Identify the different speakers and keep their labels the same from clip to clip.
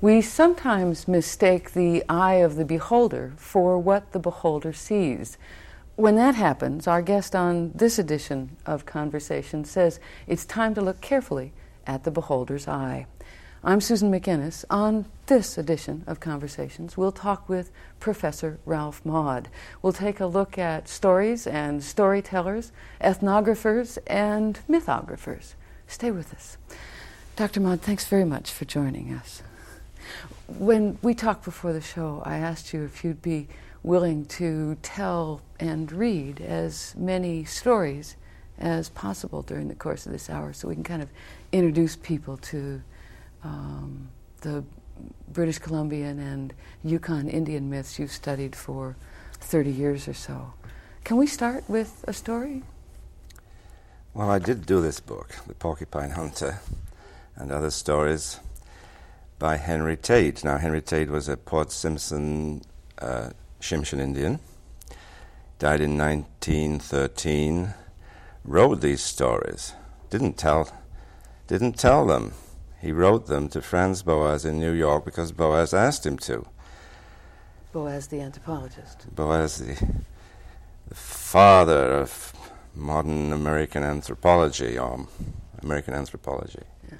Speaker 1: We sometimes mistake the eye of the beholder for what the beholder sees. When that happens, our guest on this edition of Conversation says it's time to look carefully at the beholder's eye. I'm Susan McInnes. On this edition of Conversations, we'll talk with Professor Ralph Maud. We'll take a look at stories and storytellers, ethnographers and mythographers. Stay with us. Dr. Maud, thanks very much for joining us. When we talked before the show, I asked you if you'd be willing to tell and read as many stories as possible during the course of this hour so we can kind of introduce people to the British Columbian and Yukon Indian myths you've studied for 30 years or so. Can we start with a story?
Speaker 2: Well, I did do this book, The Porcupine Hunter, and other stories by Henry Tate. Now, Henry Tate was a Port Simpson Tsimshian Indian, died in 1913, wrote these stories, didn't tell them. He wrote them to Franz Boas in New York because Boas asked him to.
Speaker 1: Boas the anthropologist.
Speaker 2: Boas the father of modern American anthropology, or American anthropology.
Speaker 1: Yeah.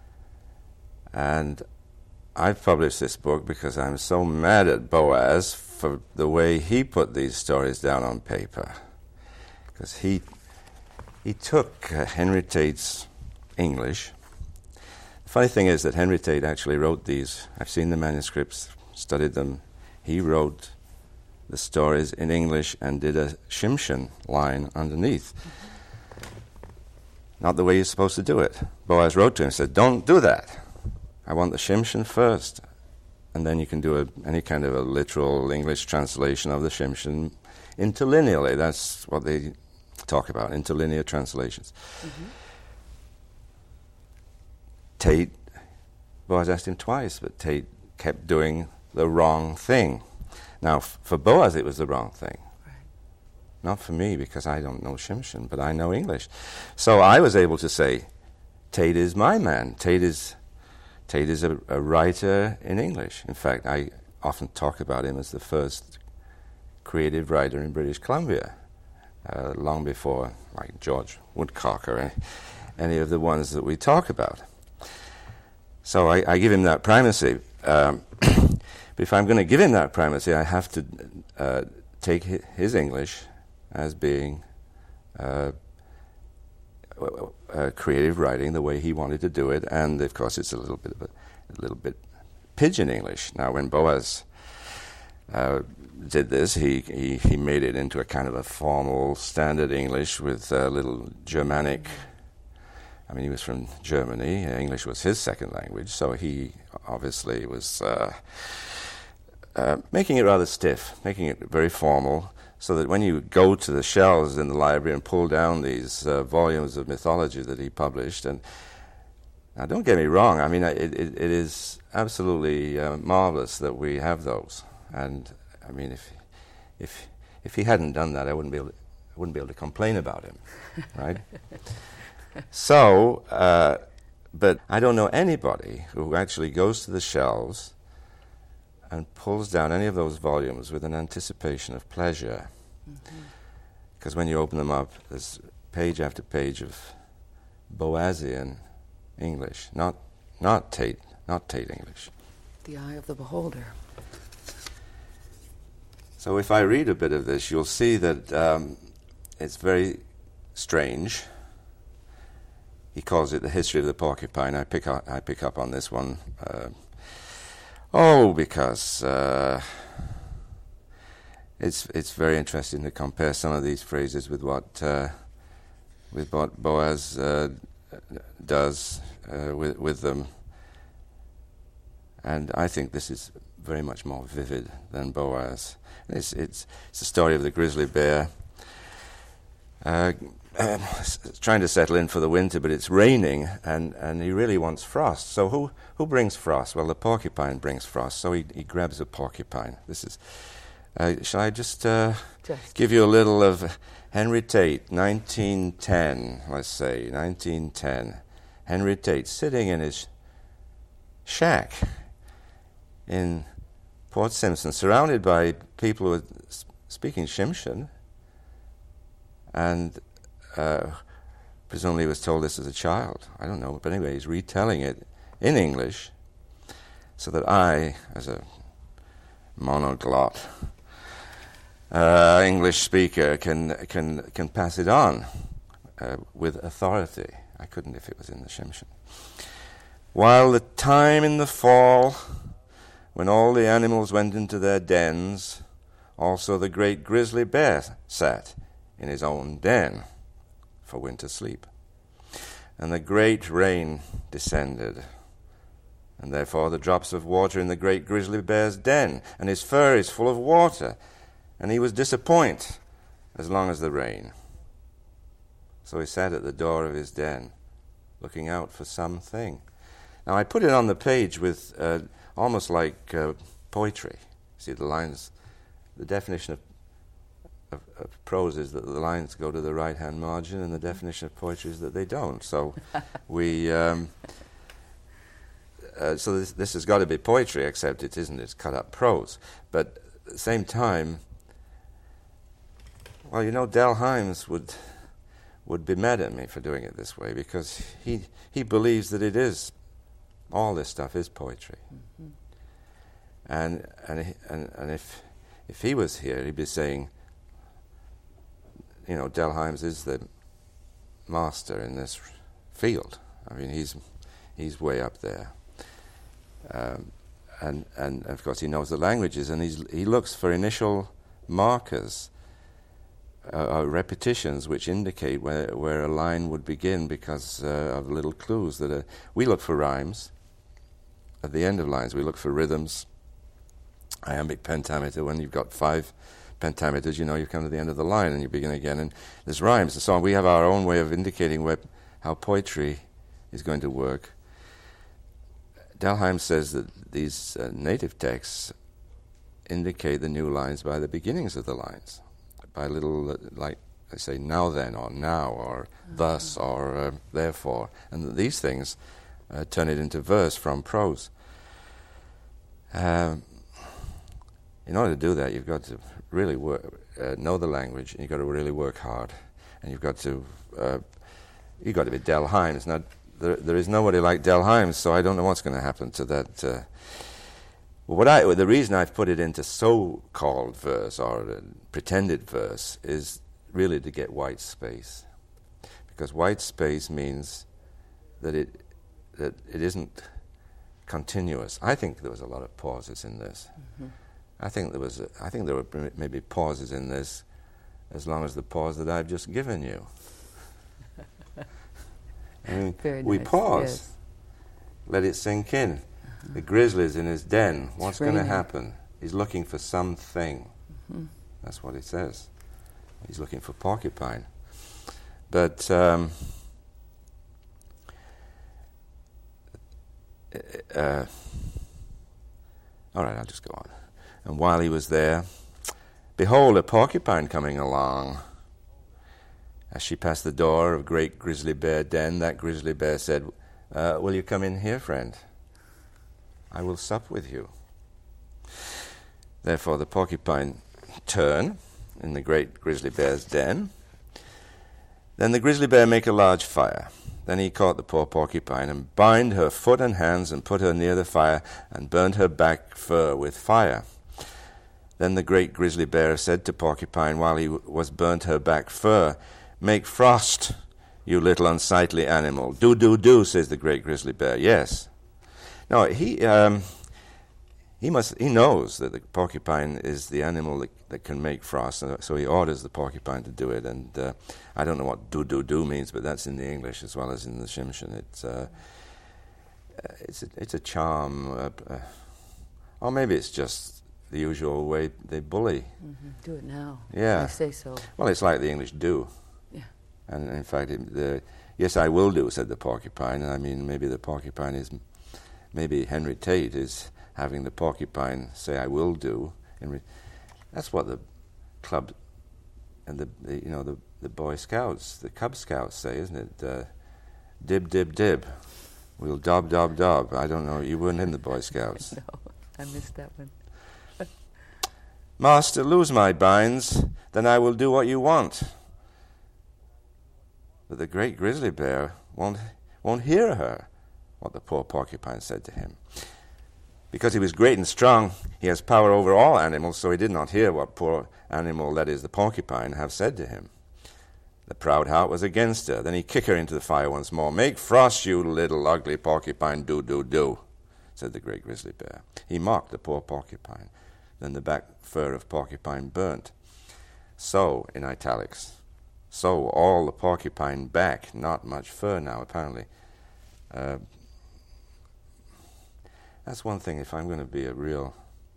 Speaker 2: And I've published this book because I'm so mad at Boas for the way he put these stories down on paper. Because he took Henry Tate's English. The funny thing is that Henry Tate actually wrote these. I've seen the manuscripts, studied them. He wrote the stories in English and did a Tsimshian line underneath. Not the way you're supposed to do it. Boas wrote to him and said, "Don't do that. I want the Tsimshian first, and then you can do any kind of a literal English translation of the Tsimshian interlinearly." That's what they talk about, interlinear translations. Mm-hmm. Tate, Boas asked him twice, but Tate kept doing the wrong thing. Now, for Boas, it was the wrong thing.
Speaker 1: Right.
Speaker 2: Not for me, because I don't know Tsimshian, but I know English. So I was able to say, Tate is my man. Tate is a writer in English. In fact, I often talk about him as the first creative writer in British Columbia, long before, like, George Woodcock or any of the ones that we talk about. So I give him that primacy. But if I'm going to give him that primacy, I have to take his English as being creative writing the way he wanted to do it, and of course it's a little bit pidgin English. Now, when Boas did this, he made it into a kind of a formal standard English with a little Germanic. I mean, he was from Germany. English was his second language, so he obviously was making it rather stiff, making it very formal, so that when you go to the shelves in the library and pull down these volumes of mythology that he published, and now don't get me wrong, I mean, it is absolutely marvelous that we have those. And I mean, if he hadn't done that, I wouldn't be able to complain about him, right? So, but I don't know anybody who actually goes to the shelves and pulls down any of those volumes with an anticipation of pleasure. Because when you open them up, there's page after page of Boasian English, not Tate English.
Speaker 1: The eye of the beholder.
Speaker 2: So if I read a bit of this, you'll see that it's very strange. He calls it the history of the porcupine. I pick up on this one. Because it's very interesting to compare some of these phrases with what Boas does with them, and I think this is very much more vivid than Boas. It's a story of the grizzly bear. Trying to settle in for the winter, but it's raining, and he really wants frost. So who brings frost? Well, the porcupine brings frost, so he grabs a porcupine. This is... shall I just give you a little of Henry Tate, 1910, let's say, 1910. Henry Tate sitting in his shack in Port Simpson, surrounded by people who were speaking Shimshan, and presumably was told this as a child. I don't know, but anyway, he's retelling it in English, so that I, as a monoglot English speaker, can pass it on with authority. I couldn't if it was in the Shimshan. While the time in the fall, when all the animals went into their dens, also the great grizzly bear sat in his own den for winter sleep. And the great rain descended, and therefore the drops of water in the great grizzly bear's den, and his fur is full of water, and he was disappointed as long as the rain. So he sat at the door of his den, looking out for something. Now I put it on the page with almost like poetry. See, the lines, the definition of prose is that the lines go to the right-hand margin, and the definition of poetry is that they don't. So we, so this has got to be poetry, except it isn't. It's cut-up prose. But at the same time, well, you know, Del Hymes would be mad at me for doing it this way, because he believes that it is, all this stuff is poetry. And if he was here, he'd be saying, you know, Del Hymes is the master in this field. I mean, he's way up there, and of course he knows the languages, and he looks for initial markers, repetitions, which indicate where a line would begin because of little clues that are. We look for rhymes at the end of lines. We look for rhythms, iambic pentameter. When you've got 5 pentameters, you know you've come to the end of the line and you begin again. And there's rhymes and so on. We have our own way of indicating how poetry is going to work. Del Hymes says that these native texts indicate the new lines by the beginnings of the lines, by little, like they say, now then, or now, or thus, or therefore. And these things turn it into verse from prose. In order to do that, you've got to really know the language, and you've got to really work hard, and you've got to be Del Hymes. Now, there is nobody like Del Hymes, so I don't know what's going to happen to that. The reason I've put it into so-called verse or pretended verse is really to get white space, because white space means that it isn't continuous. I think there was a lot of pauses in this. Mm-hmm. I think there were maybe pauses in this as long as the pause that I've just given you. I mean,
Speaker 1: very
Speaker 2: we
Speaker 1: nice.
Speaker 2: pause,
Speaker 1: Yes.
Speaker 2: Let it sink in. The grizzly's in his den. What's going to happen? He's looking for something. Mm-hmm. That's what he says. He's looking for porcupine. But all right, I'll just go on. And while he was there, behold, a porcupine coming along. As she passed the door of great grizzly bear den, that grizzly bear said, will you come in here, friend? I will sup with you. Therefore the porcupine turned in the great grizzly bear's den. Then the grizzly bear make a large fire. Then he caught the poor porcupine and bound her foot and hands and put her near the fire and burned her back fur with fire. Then the great grizzly bear said to porcupine while he was burnt her back fur, make frost, you little unsightly animal. Do, do, do, says the great grizzly bear. Yes. No, he knows that the porcupine is the animal that can make frost, so he orders the porcupine to do it. And I don't know what do, do, do means, but that's in the English as well as in the Shimshan. It's a charm, or maybe it's just the usual way they bully.
Speaker 1: Mm-hmm. Do it now.
Speaker 2: Yeah.
Speaker 1: I say so.
Speaker 2: Well, it's like the English do.
Speaker 1: Yeah.
Speaker 2: And in fact, yes, I will do, said the porcupine. And I mean, maybe the porcupine is, maybe Henry Tate is having the porcupine say, I will do. That's what the club and the Boy Scouts, the Cub Scouts say, isn't it? Dib, dib, dib. We'll dob, dob, dob. I don't know. You weren't in the Boy Scouts.
Speaker 1: No. I missed that one.
Speaker 2: Master, loose my binds, then I will do what you want. But the great grizzly bear won't hear her, what the poor porcupine said to him. Because he was great and strong, he has power over all animals, so he did not hear what poor animal, that is the porcupine, have said to him. The proud heart was against her. Then he kicked her into the fire once more. Make frost, you little ugly porcupine, do, do, do, said the great grizzly bear. He mocked the poor porcupine. Then the back fur of porcupine burnt. So, in italics, so all the porcupine back, not much fur now, apparently. That's one thing, if I'm going to be a real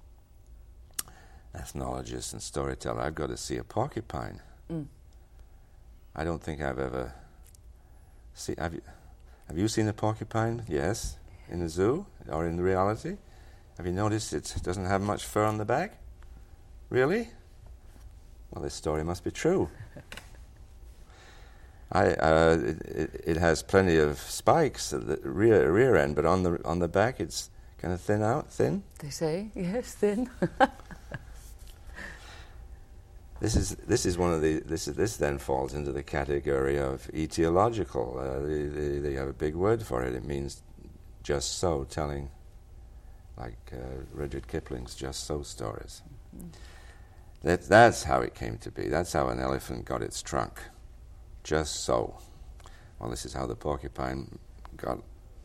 Speaker 2: ethnologist and storyteller, I've got to see a porcupine. I don't think I've ever seen... Have you seen a porcupine? Yes. In the zoo or in reality? Have you noticed it doesn't have much fur on the back? Really? Well, this story must be true. It has plenty of spikes at the rear end, but on the back it's kind of thin.
Speaker 1: They say, yes, thin.
Speaker 2: This is one of the this then falls into the category of etiological. They have a big word for it. It means just so, telling, like Rudyard Kipling's Just So stories. That's how it came to be. That's how an elephant got its trunk. Just so. Well, this is how the porcupine got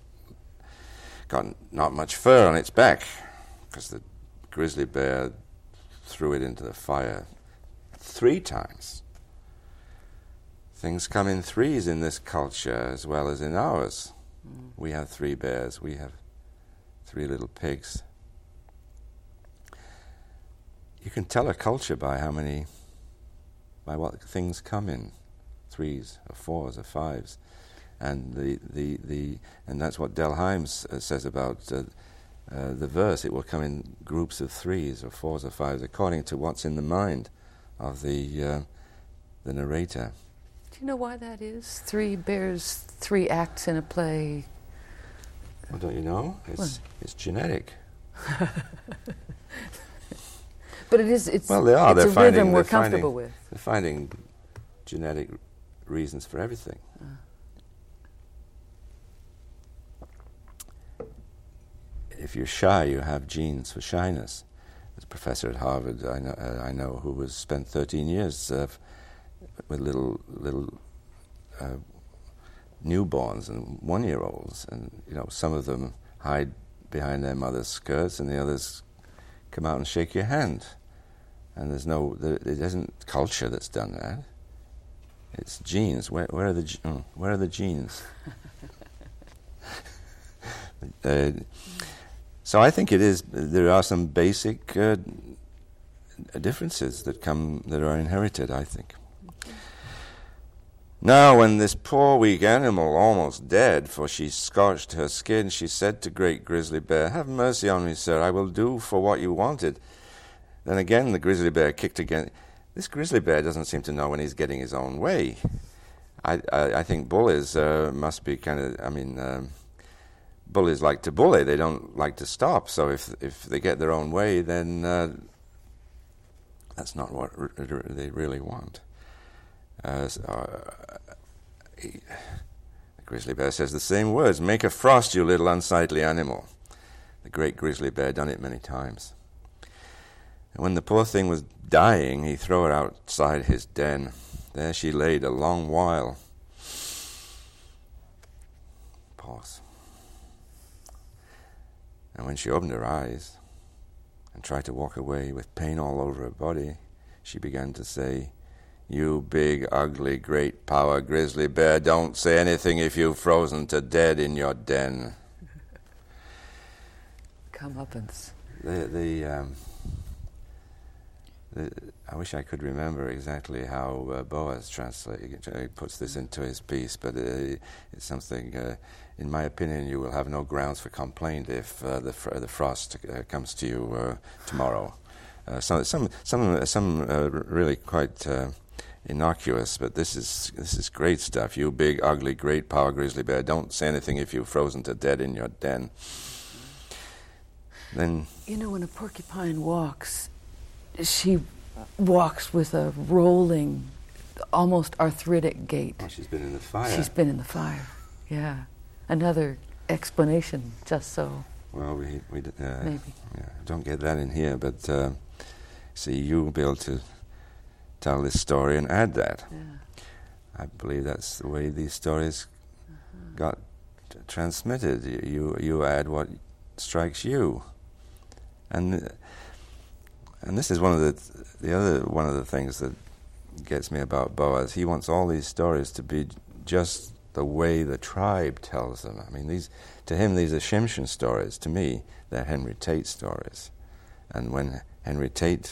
Speaker 2: not much fur on its back, because the grizzly bear threw it into the fire 3 times. Things come in threes in this culture as well as in ours. We have 3 bears. We have 3 little pigs. You can tell a culture by what things come in 3s or 4s or 5s, and and that's what Del Hymes says about the verse. It will come in groups of 3s or 4s or 5s according to what's in the mind of the narrator.
Speaker 1: Do you know why that is? 3 bears, 3 acts in a play.
Speaker 2: Well, don't you know? It's genetic.
Speaker 1: But it's
Speaker 2: well, they are.
Speaker 1: It's a rhythm we're comfortable with.
Speaker 2: They're finding genetic reasons for everything. If you're shy, you have genes for shyness. There's a professor at Harvard I know who was spent 13 years with little newborns and 1-year-olds, and some of them hide behind their mother's skirts, and the others come out and shake your hand. And it isn't culture that's done that. It's genes. Where are the genes? So I think it is. There are some basic differences that are inherited, I think. Now, when this poor weak animal, almost dead, for she scorched her skin, she said to great grizzly bear, "Have mercy on me, sir. I will do for what you wanted." Then again the grizzly bear kicked again. This grizzly bear doesn't seem to know when he's getting his own way. I think bullies must be kind of. Bullies like to bully. They don't like to stop. So if they get their own way, then that's not what they really want. The grizzly bear says the same words. "Make a frost, you little unsightly animal." The great grizzly bear done it many times. And when the poor thing was dying, he threw her outside his den. There she laid a long while. Pause. And when she opened her eyes and tried to walk away with pain all over her body, she began to say, "You big, ugly, great power grizzly bear, don't say anything if you've frozen to dead in your den."
Speaker 1: Comeuppance.
Speaker 2: I wish I could remember exactly how Boas puts this into his piece, but it's something, in my opinion, you will have no grounds for complaint if the frost comes to you tomorrow. Some really quite innocuous, but this is great stuff. "You big, ugly, great power grizzly bear, don't say anything if you've frozen to dead in your den." then...
Speaker 1: You know, when a porcupine walks, she walks with a rolling, almost arthritic gait.
Speaker 2: Oh, she's been in the fire.
Speaker 1: She's been in the fire, yeah. Another explanation, just so.
Speaker 2: Well, we
Speaker 1: maybe.
Speaker 2: Yeah, don't get that in here, but see, you'll be able to tell this story and add that.
Speaker 1: Yeah.
Speaker 2: I believe that's the way these stories got transmitted. You add what strikes you, and this is one of the things that gets me about Boas. He wants all these stories to be just the way the tribe tells them. I mean, to him these are Tsimshian stories. To me, they're Henry Tate stories. And when Henry Tate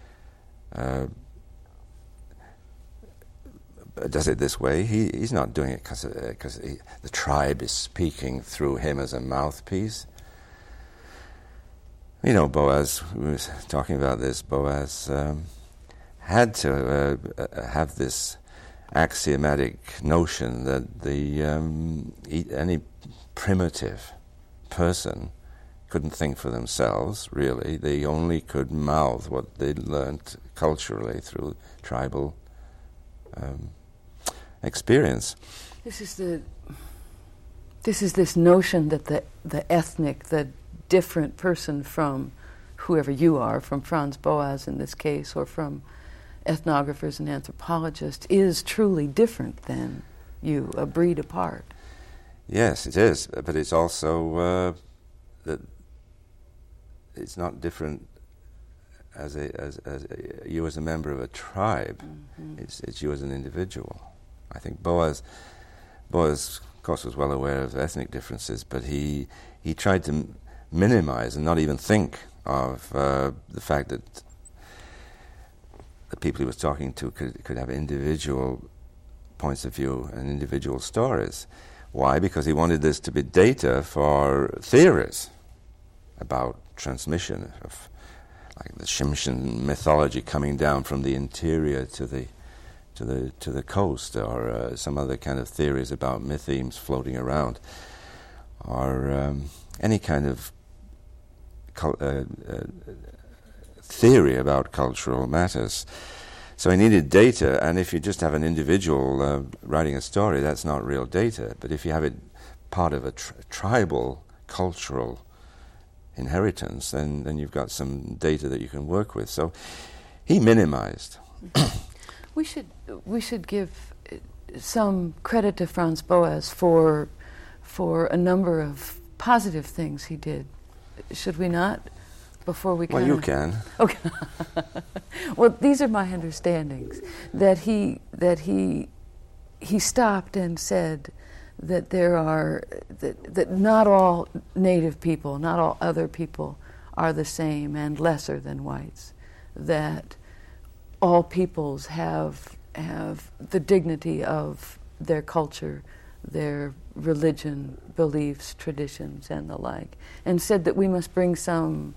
Speaker 2: does it this way, he's not doing it because the tribe is speaking through him as a mouthpiece. You know, Boas, we were talking about this, Boas had to have this axiomatic notion that any primitive person couldn't think for themselves, really. They only could mouth what they'd learnt culturally through tribal experience.
Speaker 1: This is this notion that the ethnic, the different person from whoever you are, from Franz Boas in this case, or from ethnographers and anthropologists, is truly different than you, a breed apart.
Speaker 2: Yes, it is, but it's also that it's not different as you as a member of a tribe. Mm-hmm. It's you as an individual. I think Boas, of course, was well aware of ethnic differences, but he tried to minimize and not even think of the fact that the people he was talking to could have individual points of view and individual stories. Why? Because he wanted this to be data for theories about transmission of, like, the Tsimshian mythology coming down from the interior to the coast, or some other kind of theories about mythemes floating around, or any kind of theory about cultural matters. So he needed data, and if you just have an individual writing a story, that's not real data. But if you have it part of a tribal cultural inheritance, then you've got some data that you can work with. So he minimized.
Speaker 1: We should give some credit to Franz Boas for a number of positive things he did. Should we not? Before we
Speaker 2: well, you can.
Speaker 1: Okay. Well, these are my understandings. That he stopped and said that that not all native people, not all other people are the same and lesser than whites. That all peoples have the dignity of their culture, their religion, beliefs, traditions, and the like, and said that we must bring some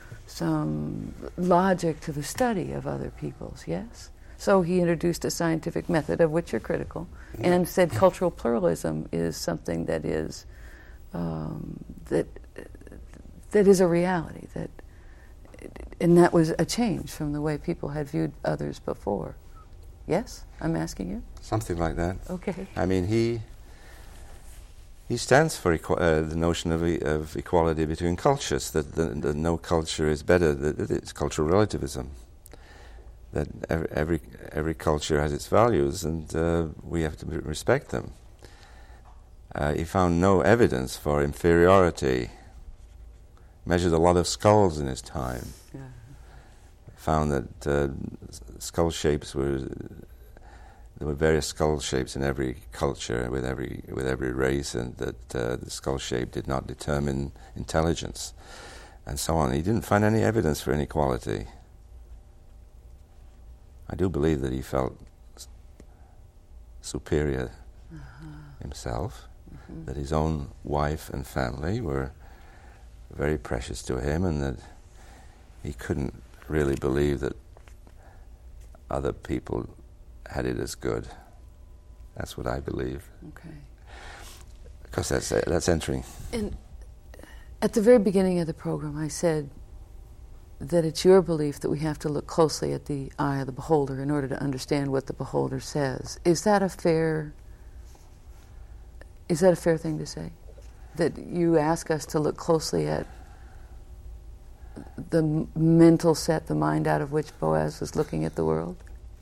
Speaker 1: logic to the study of other peoples, yes? So he introduced a scientific method of which you're critical, and said cultural pluralism is something that is that is a reality, and that was a change from the way people had viewed others before. Yes? I'm asking you?
Speaker 2: Something like that.
Speaker 1: Okay.
Speaker 2: I mean, he stands for the notion of equality between cultures, that no culture is better, that it's cultural relativism, that every culture has its values, and we have to respect them. He found no evidence for inferiority, measured a lot of skulls in his time, found that skull shapes there were various skull shapes in every culture with every race, and that the skull shape did not determine intelligence, and so on. He didn't find any evidence for inequality. I do believe that he felt superior himself, that his own wife and family were very precious to him, and that he couldn't really believe that other people had it as good. That's what I believe.
Speaker 1: Okay.
Speaker 2: Because that's entering.
Speaker 1: At the very beginning of the program, I said that it's your belief that we have to look closely at the eye of the beholder in order to understand what the beholder says. Is that a fair thing to say? That you ask us to look closely at the mental set, the mind out of which Boaz was looking at the world?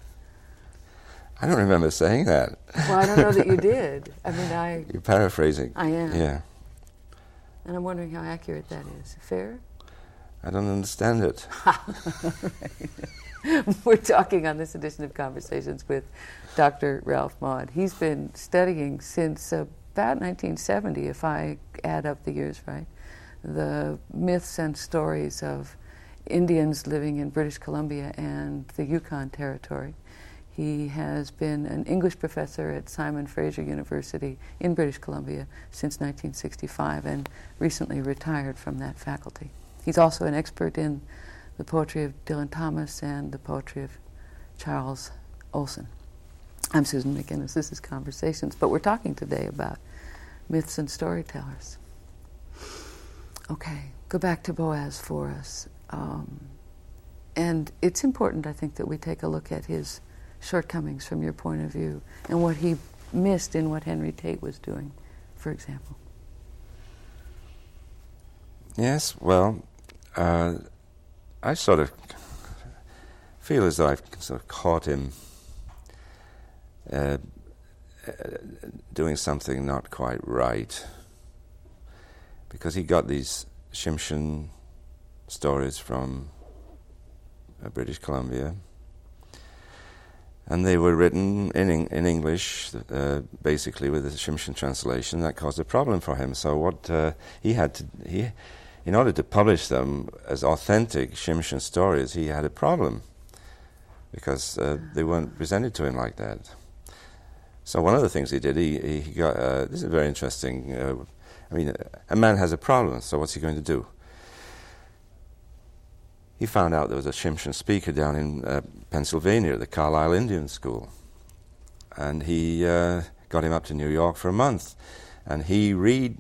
Speaker 2: I don't remember saying that.
Speaker 1: Well, I don't know that you did. I mean,
Speaker 2: You're paraphrasing.
Speaker 1: I am.
Speaker 2: Yeah.
Speaker 1: And I'm wondering how accurate that is. Fair?
Speaker 2: I don't understand it.
Speaker 1: We're talking on this edition of Conversations with Dr. Ralph Maud. He's been studying since about 1970, if I add up the years right, the myths and stories of Indians living in British Columbia and the Yukon Territory. He has been an English professor at Simon Fraser University in British Columbia since 1965 and recently retired from that faculty. He's also an expert in the poetry of Dylan Thomas and the poetry of Charles Olson. I'm Susan McInnes. This is Conversations, but we're talking today about myths and storytellers. Okay, go back to Boaz for us. And it's important, I think, that we take a look at his shortcomings from your point of view and what he missed in what Henry Tate was doing, for example.
Speaker 2: Yes, well, I sort of feel as though I've sort of caught him doing something not quite right, because he got these Shimshon stories from British Columbia, and they were written in English, basically with the Shimshon translation. That caused a problem for him. So what he had to, in order to publish them as authentic Shimshon stories, he had a problem, because they weren't presented to him like that. So one of the things he did, he got, this is very interesting, I mean, a man has a problem, so what's he going to do? He found out there was a Shimshon speaker down in Pennsylvania at the Carlisle Indian School. And he got him up to New York for a month. And he read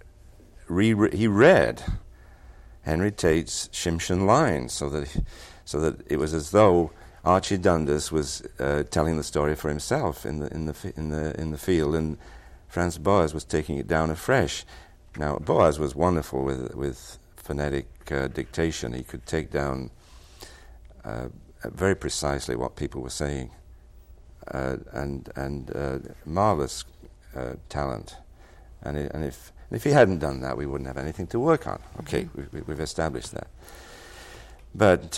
Speaker 2: Henry Tate's Shimshon lines so that it was as though Archie Dundas was telling the story for himself in the field, and Franz Boas was taking it down afresh. Now, Boas was wonderful with phonetic dictation. He could take down very precisely what people were saying, and marvelous talent. And if he hadn't done that, we wouldn't have anything to work on. Okay, we've established that. But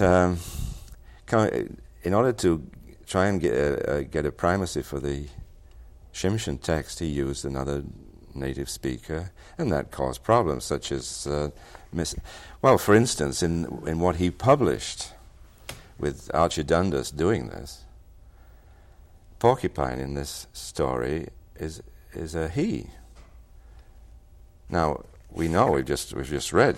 Speaker 2: in order to try and get a primacy for the Shimshon text, he used another native speaker, and that caused problems, such as for instance, in what he published with Archie Dundas doing this, Porcupine in this story is a he. Now we know we've just read.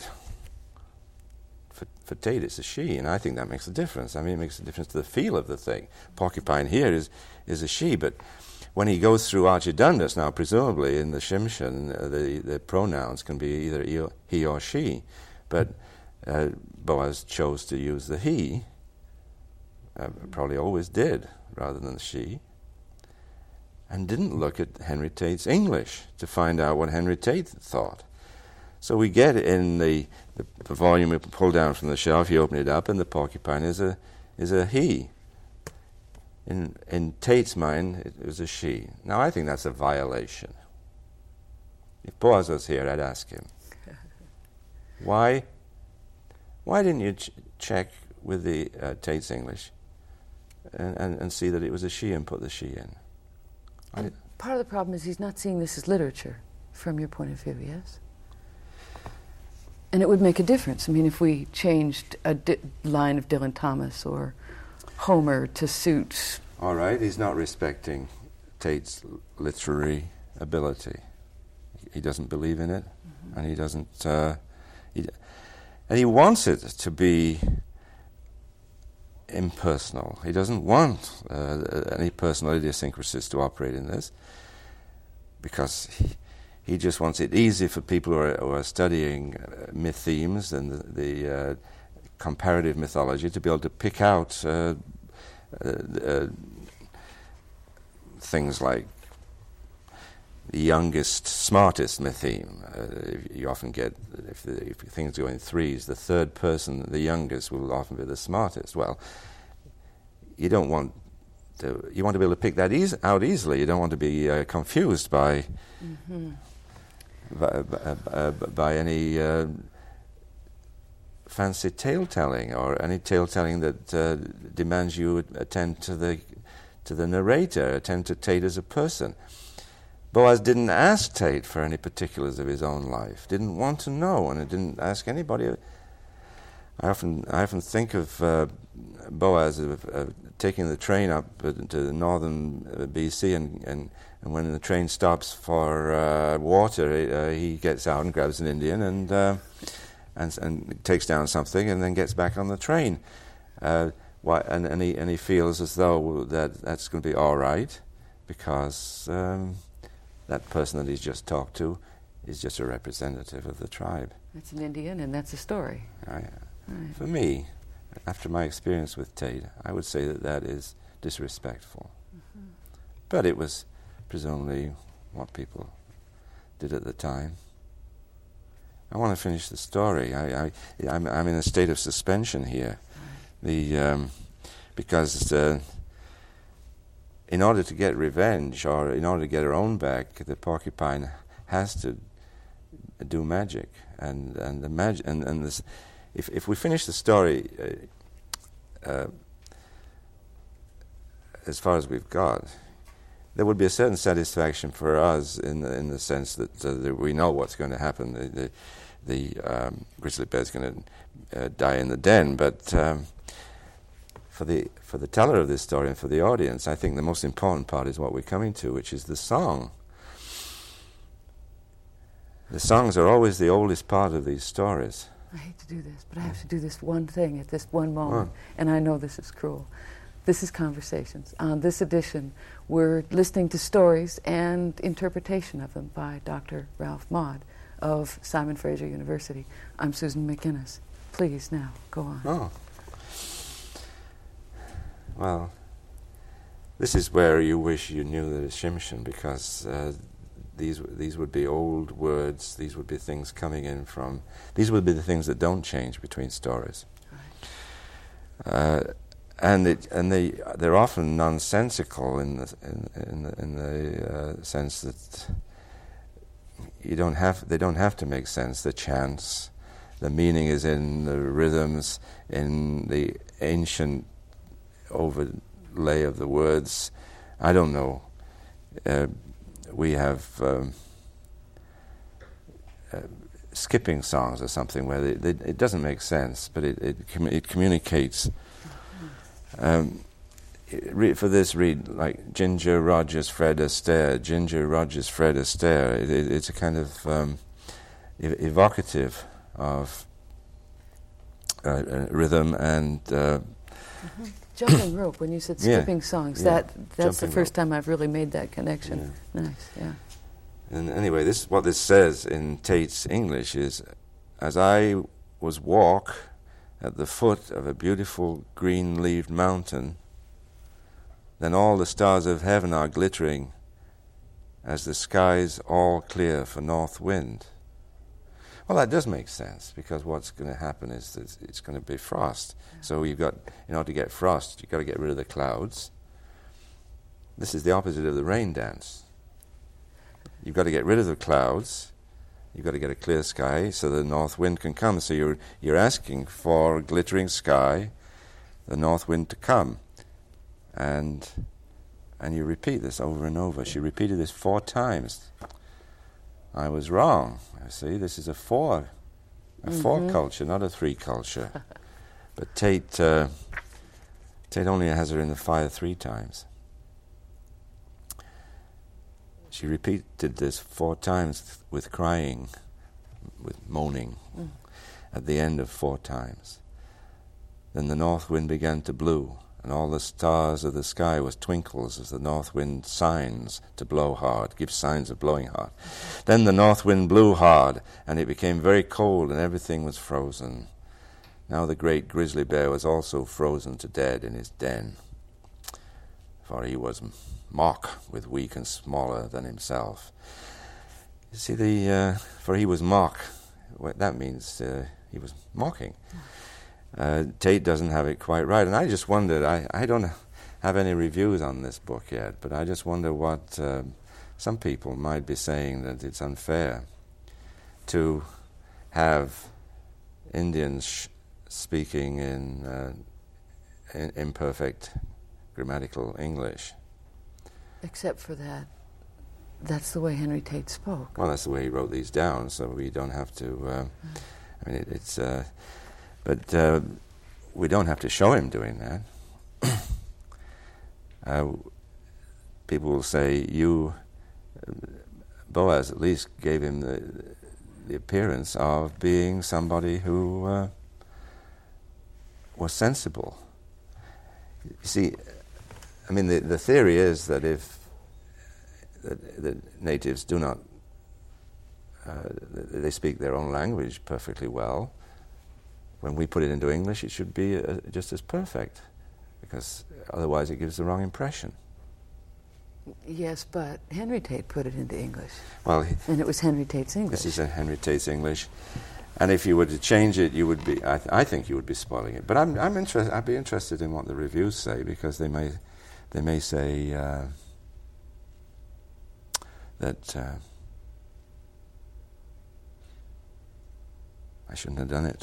Speaker 2: For Tate, it's a she, and I think that makes a difference. I mean, it makes a difference to the feel of the thing. Porcupine here is a she, but when he goes through Archie Dundas, now presumably in the Shimshon, the pronouns can be either he or she, but Boaz chose to use the he, probably always did, rather than the she, and didn't look at Henry Tate's English to find out what Henry Tate thought. So we get in the volume we pull down from the shelf, you open it up, and the porcupine is a he. In Tate's mind, it was a she. Now, I think that's a violation. If Boaz was here, I'd ask him, why didn't you check with the Tate's English and see that it was a she and put the she in?
Speaker 1: Part of the problem is he's not seeing this as literature from your point of view, yes? And it would make a difference. I mean, if we changed a line of Dylan Thomas or Homer to suit...
Speaker 2: All right, he's not respecting Tate's literary ability. He doesn't believe in it, and he doesn't... and he wants it to be impersonal. He doesn't want any personal idiosyncrasies to operate in this, because he just wants it easy for people who are studying myth themes and the comparative mythology to be able to pick out things like the youngest, smartest myth theme. You often get, if things go in threes, the third person, the youngest, will often be the smartest. Well, you don't want to. You want to be able to pick that out easily. You don't want to be confused by by any fancy tale telling or any tale telling that demands you attend to the narrator, attend to Tate as a person. Boaz didn't ask Tate for any particulars of his own life, didn't want to know, and didn't ask anybody. I often think of Boaz taking the train up to northern BC, and when the train stops for water, he gets out and grabs an Indian and takes down something, and then gets back on the train. And he feels as though that's going to be all right, because that person that he's just talked to is just a representative of the tribe.
Speaker 1: That's an Indian, and that's a story.
Speaker 2: Right. For me, after my experience with Tate, I would say that is disrespectful. But it was presumably what people did at the time. I want to finish the story. I'm in a state of suspension here, because in order to get revenge, or in order to get her own back, the porcupine has to do magic, and the magic and this. If we finish the story as far as we've got, there would be a certain satisfaction for us in the sense that we know what's going to happen. The grizzly bear's going to die in the den, but for the teller of this story and for the audience, I think the most important part is what we're coming to, which is the song. The songs are always the oldest part of these stories.
Speaker 1: I hate to do this, but I have to do this one thing at this one moment, and I know this is cruel. This is Conversations. On this edition, we're listening to stories and interpretation of them by Dr. Ralph Maud of Simon Fraser University. I'm Susan McInnes. Please, now, go on.
Speaker 2: Oh. Well, this is where you wish you knew that it's Shimshon, because these would be old words. These would be things coming in from. These would be the things that don't change between stories, right. They're often nonsensical in the sense that they don't have to make sense. The chants, the meaning is in the rhythms, in the ancient overlay of the words. I don't know. We have skipping songs or something where it doesn't make sense, but it communicates. For this, read like Ginger Rogers, Fred Astaire. Ginger Rogers, Fred Astaire. It's a kind of evocative of rhythm and.
Speaker 1: Jumping rope, when you said skipping songs, that's
Speaker 2: Jumping
Speaker 1: the first
Speaker 2: rope.
Speaker 1: time I've really made that connection. Yeah. Nice, yeah.
Speaker 2: And anyway, what this says in Tate's English is, as I was walk at the foot of a beautiful green-leaved mountain, then all the stars of heaven are glittering as the skies all clear for north wind. Well, that does make sense, because what's going to happen is that it's going to be frost. Yeah. So in order to get frost, you've got to get rid of the clouds. This is the opposite of the rain dance. You've got to get rid of the clouds. You've got to get a clear sky so the north wind can come. So you're asking for glittering sky, the north wind to come. And you repeat this over and over. She repeated this 4 times. I was wrong. I see, this is a 4 culture, not a 3 culture. But Tate only has her in the fire 3 times. She repeated this 4 times with crying, with moaning, at the end of 4 times. Then the north wind began to blow, and all the stars of the sky was twinkles as the north wind signs to blow hard, gives signs of blowing hard. Then the north wind blew hard, and it became very cold, and everything was frozen. Now the great grizzly bear was also frozen to dead in his den, for he was mock with weak and smaller than himself. You see, for he was mock, that means he was mocking. Tate doesn't have it quite right, and I just wondered, I don't have any reviews on this book yet, but I just wonder what some people might be saying, that it's unfair to have Indians speaking in imperfect grammatical English.
Speaker 1: Except for that, that's the way Henry Tate spoke.
Speaker 2: Well, that's the way he wrote these down, so we don't have to... I mean, it's... But we don't have to show him doing that. People will say, Boaz at least gave him the appearance of being somebody who was sensible. You see, I mean, the theory is that if the natives do not, they speak their own language perfectly well, when we put it into English, it should be just as perfect, because otherwise it gives the wrong impression.
Speaker 1: Yes, but Henry Tate put it into English.
Speaker 2: Well,
Speaker 1: and it was Henry Tate's English.
Speaker 2: This is Henry Tate's English, and if you were to change it, you would be. I think you would be spoiling it. But I'm interested. I'd be interested in what the reviews say, because they may say that I shouldn't have done it.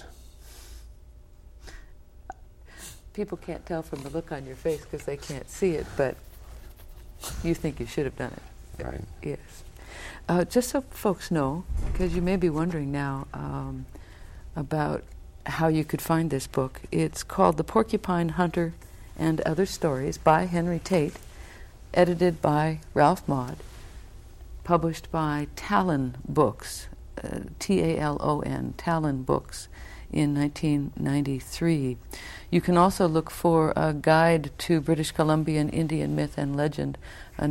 Speaker 1: People can't tell from the look on your face because they can't see it, but you think you should have done it.
Speaker 2: Right.
Speaker 1: Yes. Just so folks know, because you may be wondering now about how you could find this book, it's called The Porcupine Hunter and Other Stories by Henry Tate, edited by Ralph Maud, published by Talon Books, Talon, Talon Books, in 1993. You can also look for a guide to British Columbian Indian myth and legend, a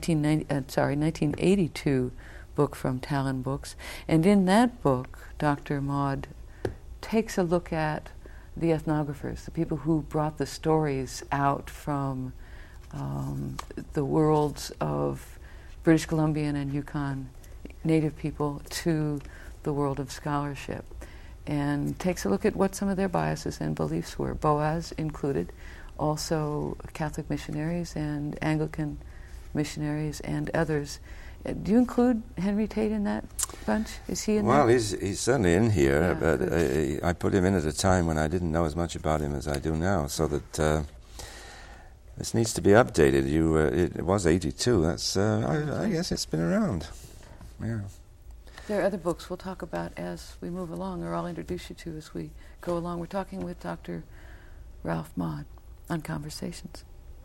Speaker 1: 1982 book from Talon Books. And in that book, Dr. Maud takes a look at the ethnographers, the people who brought the stories out from the worlds of British Columbian and Yukon Native people to the world of scholarship, and takes a look at what some of their biases and beliefs were, Boaz included, also Catholic missionaries and Anglican missionaries and others. Do you include Henry Tate in that bunch? Is he in there?
Speaker 2: Well, he's certainly in here,
Speaker 1: Yeah,
Speaker 2: but I put him in at a time when I didn't know as much about him as I do now, so that this needs to be updated. It was 82. That's I guess it's been around. Yeah.
Speaker 1: There are other books we'll talk about as we move along, or I'll introduce you to as we go along. We're talking with Dr. Ralph Maud on Conversations.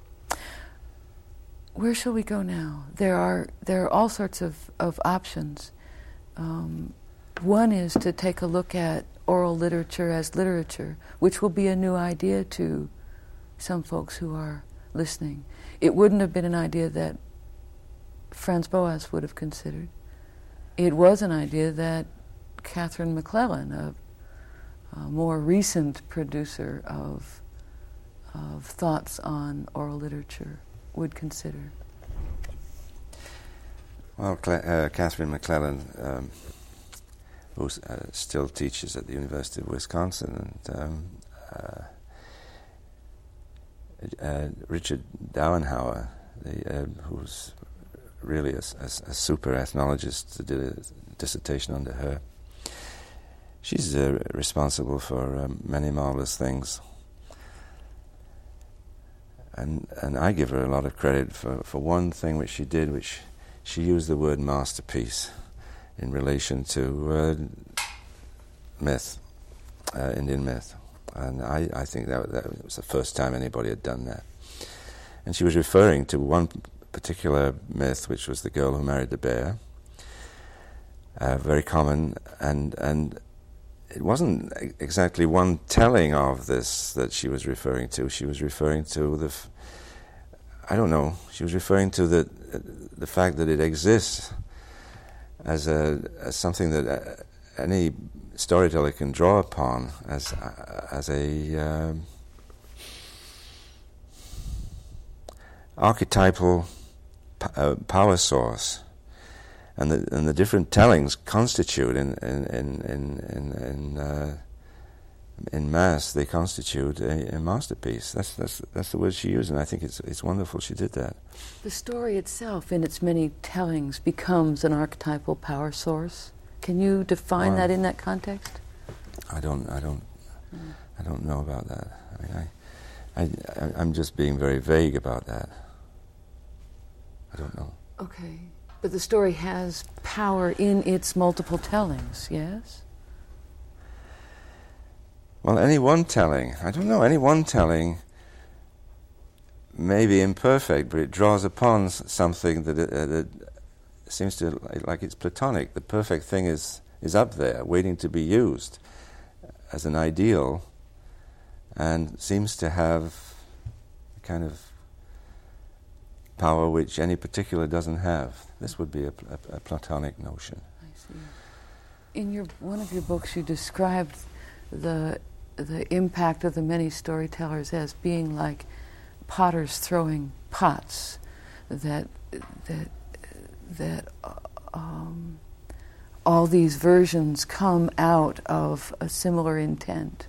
Speaker 1: Where shall we go now? There are all sorts of options. One is to take a look at oral literature as literature, which will be a new idea to some folks who are listening. It wouldn't have been an idea that Franz Boas would have considered. It was an idea that Catherine McClellan, a more recent producer of thoughts on oral literature, would consider.
Speaker 2: Well, Catherine McClellan, who still teaches at the University of Wisconsin, and Richard Dauenhauer, who's really a super ethnologist, did a dissertation under her. She's responsible for many marvelous things. And I give her a lot of credit for one thing which she did, which she used the word masterpiece in relation to myth, Indian myth. And I think that was the first time anybody had done that. And she was referring to one particular myth, which was the girl who married the bear, very common, and it wasn't exactly one telling of this that she was referring to. She was referring to I don't know. She was referring to the fact that it exists as something that any storyteller can draw upon as a archetypal power source, and the different tellings constitute in mass. They constitute a masterpiece. That's the word she used, and I think it's wonderful she did that.
Speaker 1: The story itself, in its many tellings, becomes an archetypal power source. Can you define that in that context?
Speaker 2: I don't know about that. I mean, I'm just being very vague about that. I don't know.
Speaker 1: Okay. But the story has power in its multiple tellings, yes?
Speaker 2: Well, any one telling, I don't know, any one telling may be imperfect, but it draws upon something that seems to, like it's Platonic. The perfect thing is up there, waiting to be used as an ideal, and seems to have a kind of power which any particular doesn't have. This would be a Platonic notion.
Speaker 1: I see. In one of your books, you described the impact of the many storytellers as being like potters throwing pots, that all these versions come out of a similar intent.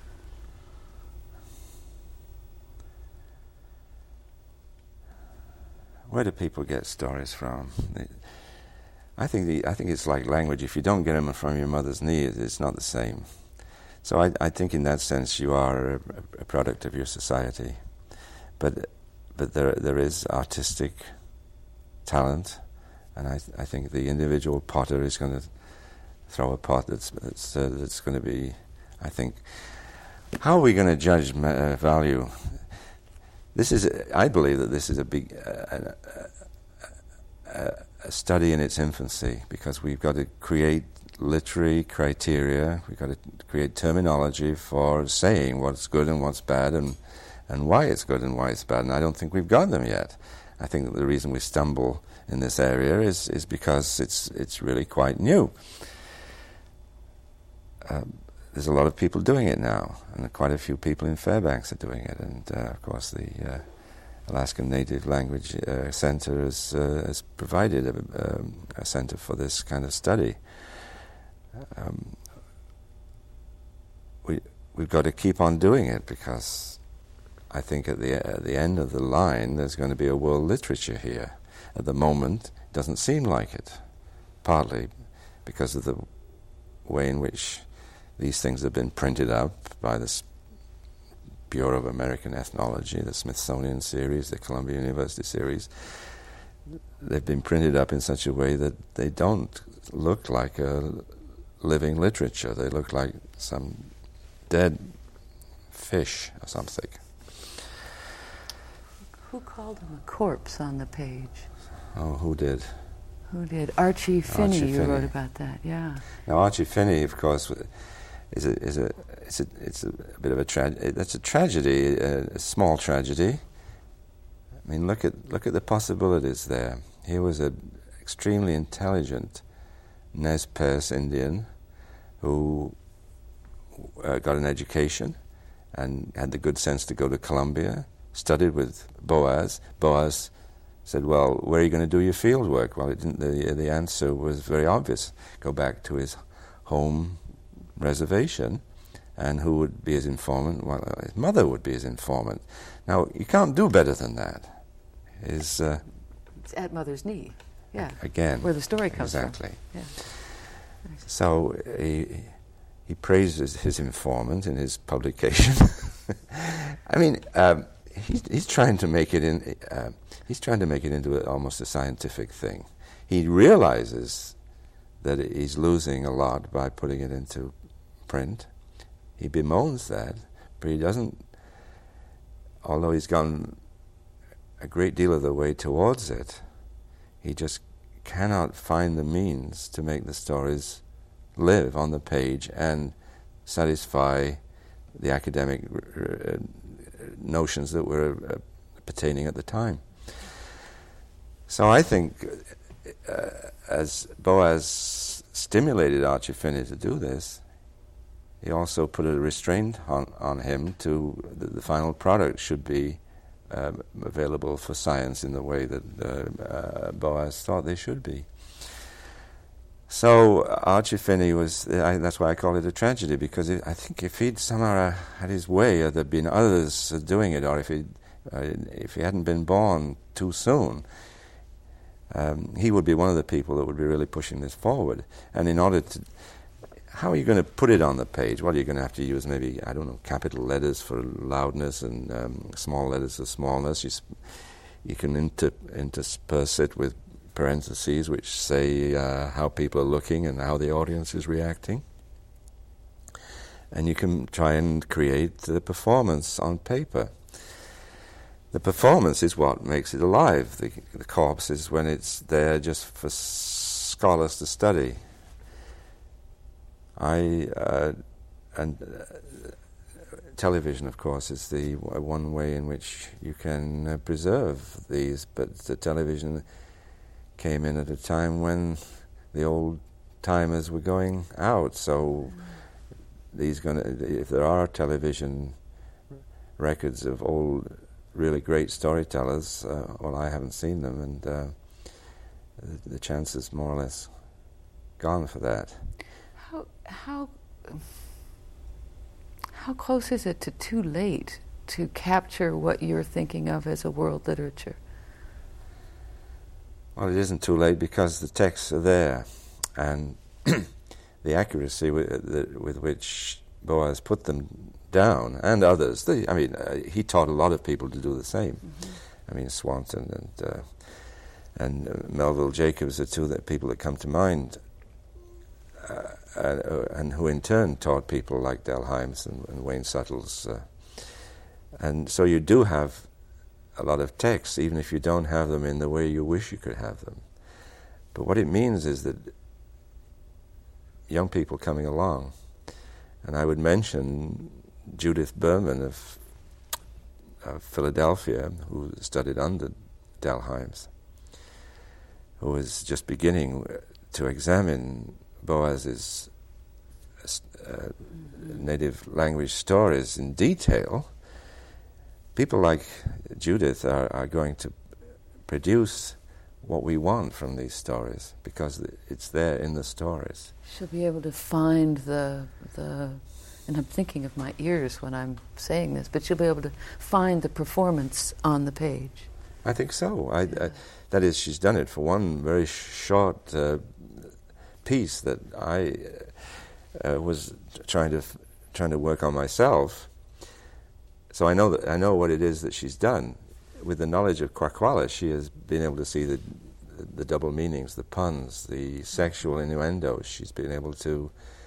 Speaker 2: Where do people get stories from? I think it's like language. If you don't get them from your mother's knee, it's not the same. So I think in that sense you are a product of your society, but there is artistic talent, and I think the individual potter is going to throw a pot that's going to be. I think, how are we going to judge value? I believe that this is a big a study in its infancy, because we've got to create literary criteria, we've got to create terminology for saying what's good and what's bad, and why it's good and why it's bad, and I don't think we've got them yet. I think that the reason we stumble in this area is because it's really quite new. There's a lot of people doing it now, and quite a few people in Fairbanks are doing it, and of course the Alaskan Native Language Center has provided a center for this kind of study. We've got to keep on doing it, because I think at the end of the line there's going to be a world literature here. At the moment, it doesn't seem like it, partly because of the way in which these things have been printed up by the Bureau of American Ethnology, the Smithsonian series, the Columbia University series. They've been printed up in such a way that they don't look like a living literature. They look like some dead fish or something.
Speaker 1: Who called him a corpse on the page?
Speaker 2: Oh, who did?
Speaker 1: Who did? Archie Finney.
Speaker 2: Archie
Speaker 1: you
Speaker 2: Finney.
Speaker 1: wrote about that, yeah.
Speaker 2: Now, Archie Finney, of course, it's a bit of a tragedy. That's a tragedy, a small tragedy. I mean, look at the possibilities there. Here was an extremely intelligent Nez Perce Indian who got an education and had the good sense to go to Columbia, studied with Boas. Boas said, well, where are you going to do your field work? Well, the answer was very obvious. Go back to his home reservation. And who would be his informant? Well, his mother would be his informant. Now, you can't do better than that. It's
Speaker 1: at mother's knee, yeah.
Speaker 2: Again.
Speaker 1: Where the story comes
Speaker 2: exactly.
Speaker 1: from. Exactly. Yeah.
Speaker 2: So he praises his informant in his publication. I mean, he's trying to make it into almost a scientific thing. He realizes that he's losing a lot by putting it into print. He bemoans that, but he doesn't, although he's gone a great deal of the way towards it, he just cannot find the means to make the stories live on the page and satisfy the academic notions that were pertaining at the time. So I think as Boas stimulated Archie Finney to do this, he also put a restraint on him to the final product should be available for science in the way that Boas thought they should be. So Archie Finney was, that's why I call it a tragedy, because I think if he'd somehow had his way, or there'd been others doing it, or if he hadn't been born too soon, he would be one of the people that would be really pushing this forward. And in order to, how are you going to put it on the page? Well, you're going to have to use maybe, I don't know, capital letters for loudness and small letters for smallness. You can intersperse it with parentheses which say how people are looking and how the audience is reacting. And you can try and create the performance on paper. The performance is what makes it alive. The corpse is when it's there just for scholars to study. Television, of course, is the one way in which you can preserve these, but the television came in at a time when the old timers were going out, so if there are television records of old, really great storytellers, well, I haven't seen them, and the chance is more or less gone for that.
Speaker 1: How close is it to too late to capture what you're thinking of as a world literature?
Speaker 2: Well, it isn't too late because the texts are there, and the accuracy with which Boas put them down, and others. He taught a lot of people to do the same. Mm-hmm. I mean, Swanton and Melville Jacobs are two people that come to mind, and who in turn taught people like Del Hymes and Wayne Suttles. And so you do have a lot of texts, even if you don't have them in the way you wish you could have them. But what it means is that young people coming along, and I would mention Judith Berman of Philadelphia, who studied under Del Hymes, who was just beginning to examine Boas's native language stories in detail. People like Judith are going to produce what we want from these stories because it's there in the stories.
Speaker 1: She'll be able to find and I'm thinking of my ears when I'm saying this, but she'll be able to find the performance on the page.
Speaker 2: I think so. That is, she's done it for one very short piece that I was trying to work on myself. So I know what it is that she's done. With the knowledge of Kwakwala, she has been able to see the double meanings, the puns, the sexual innuendos. She's been able to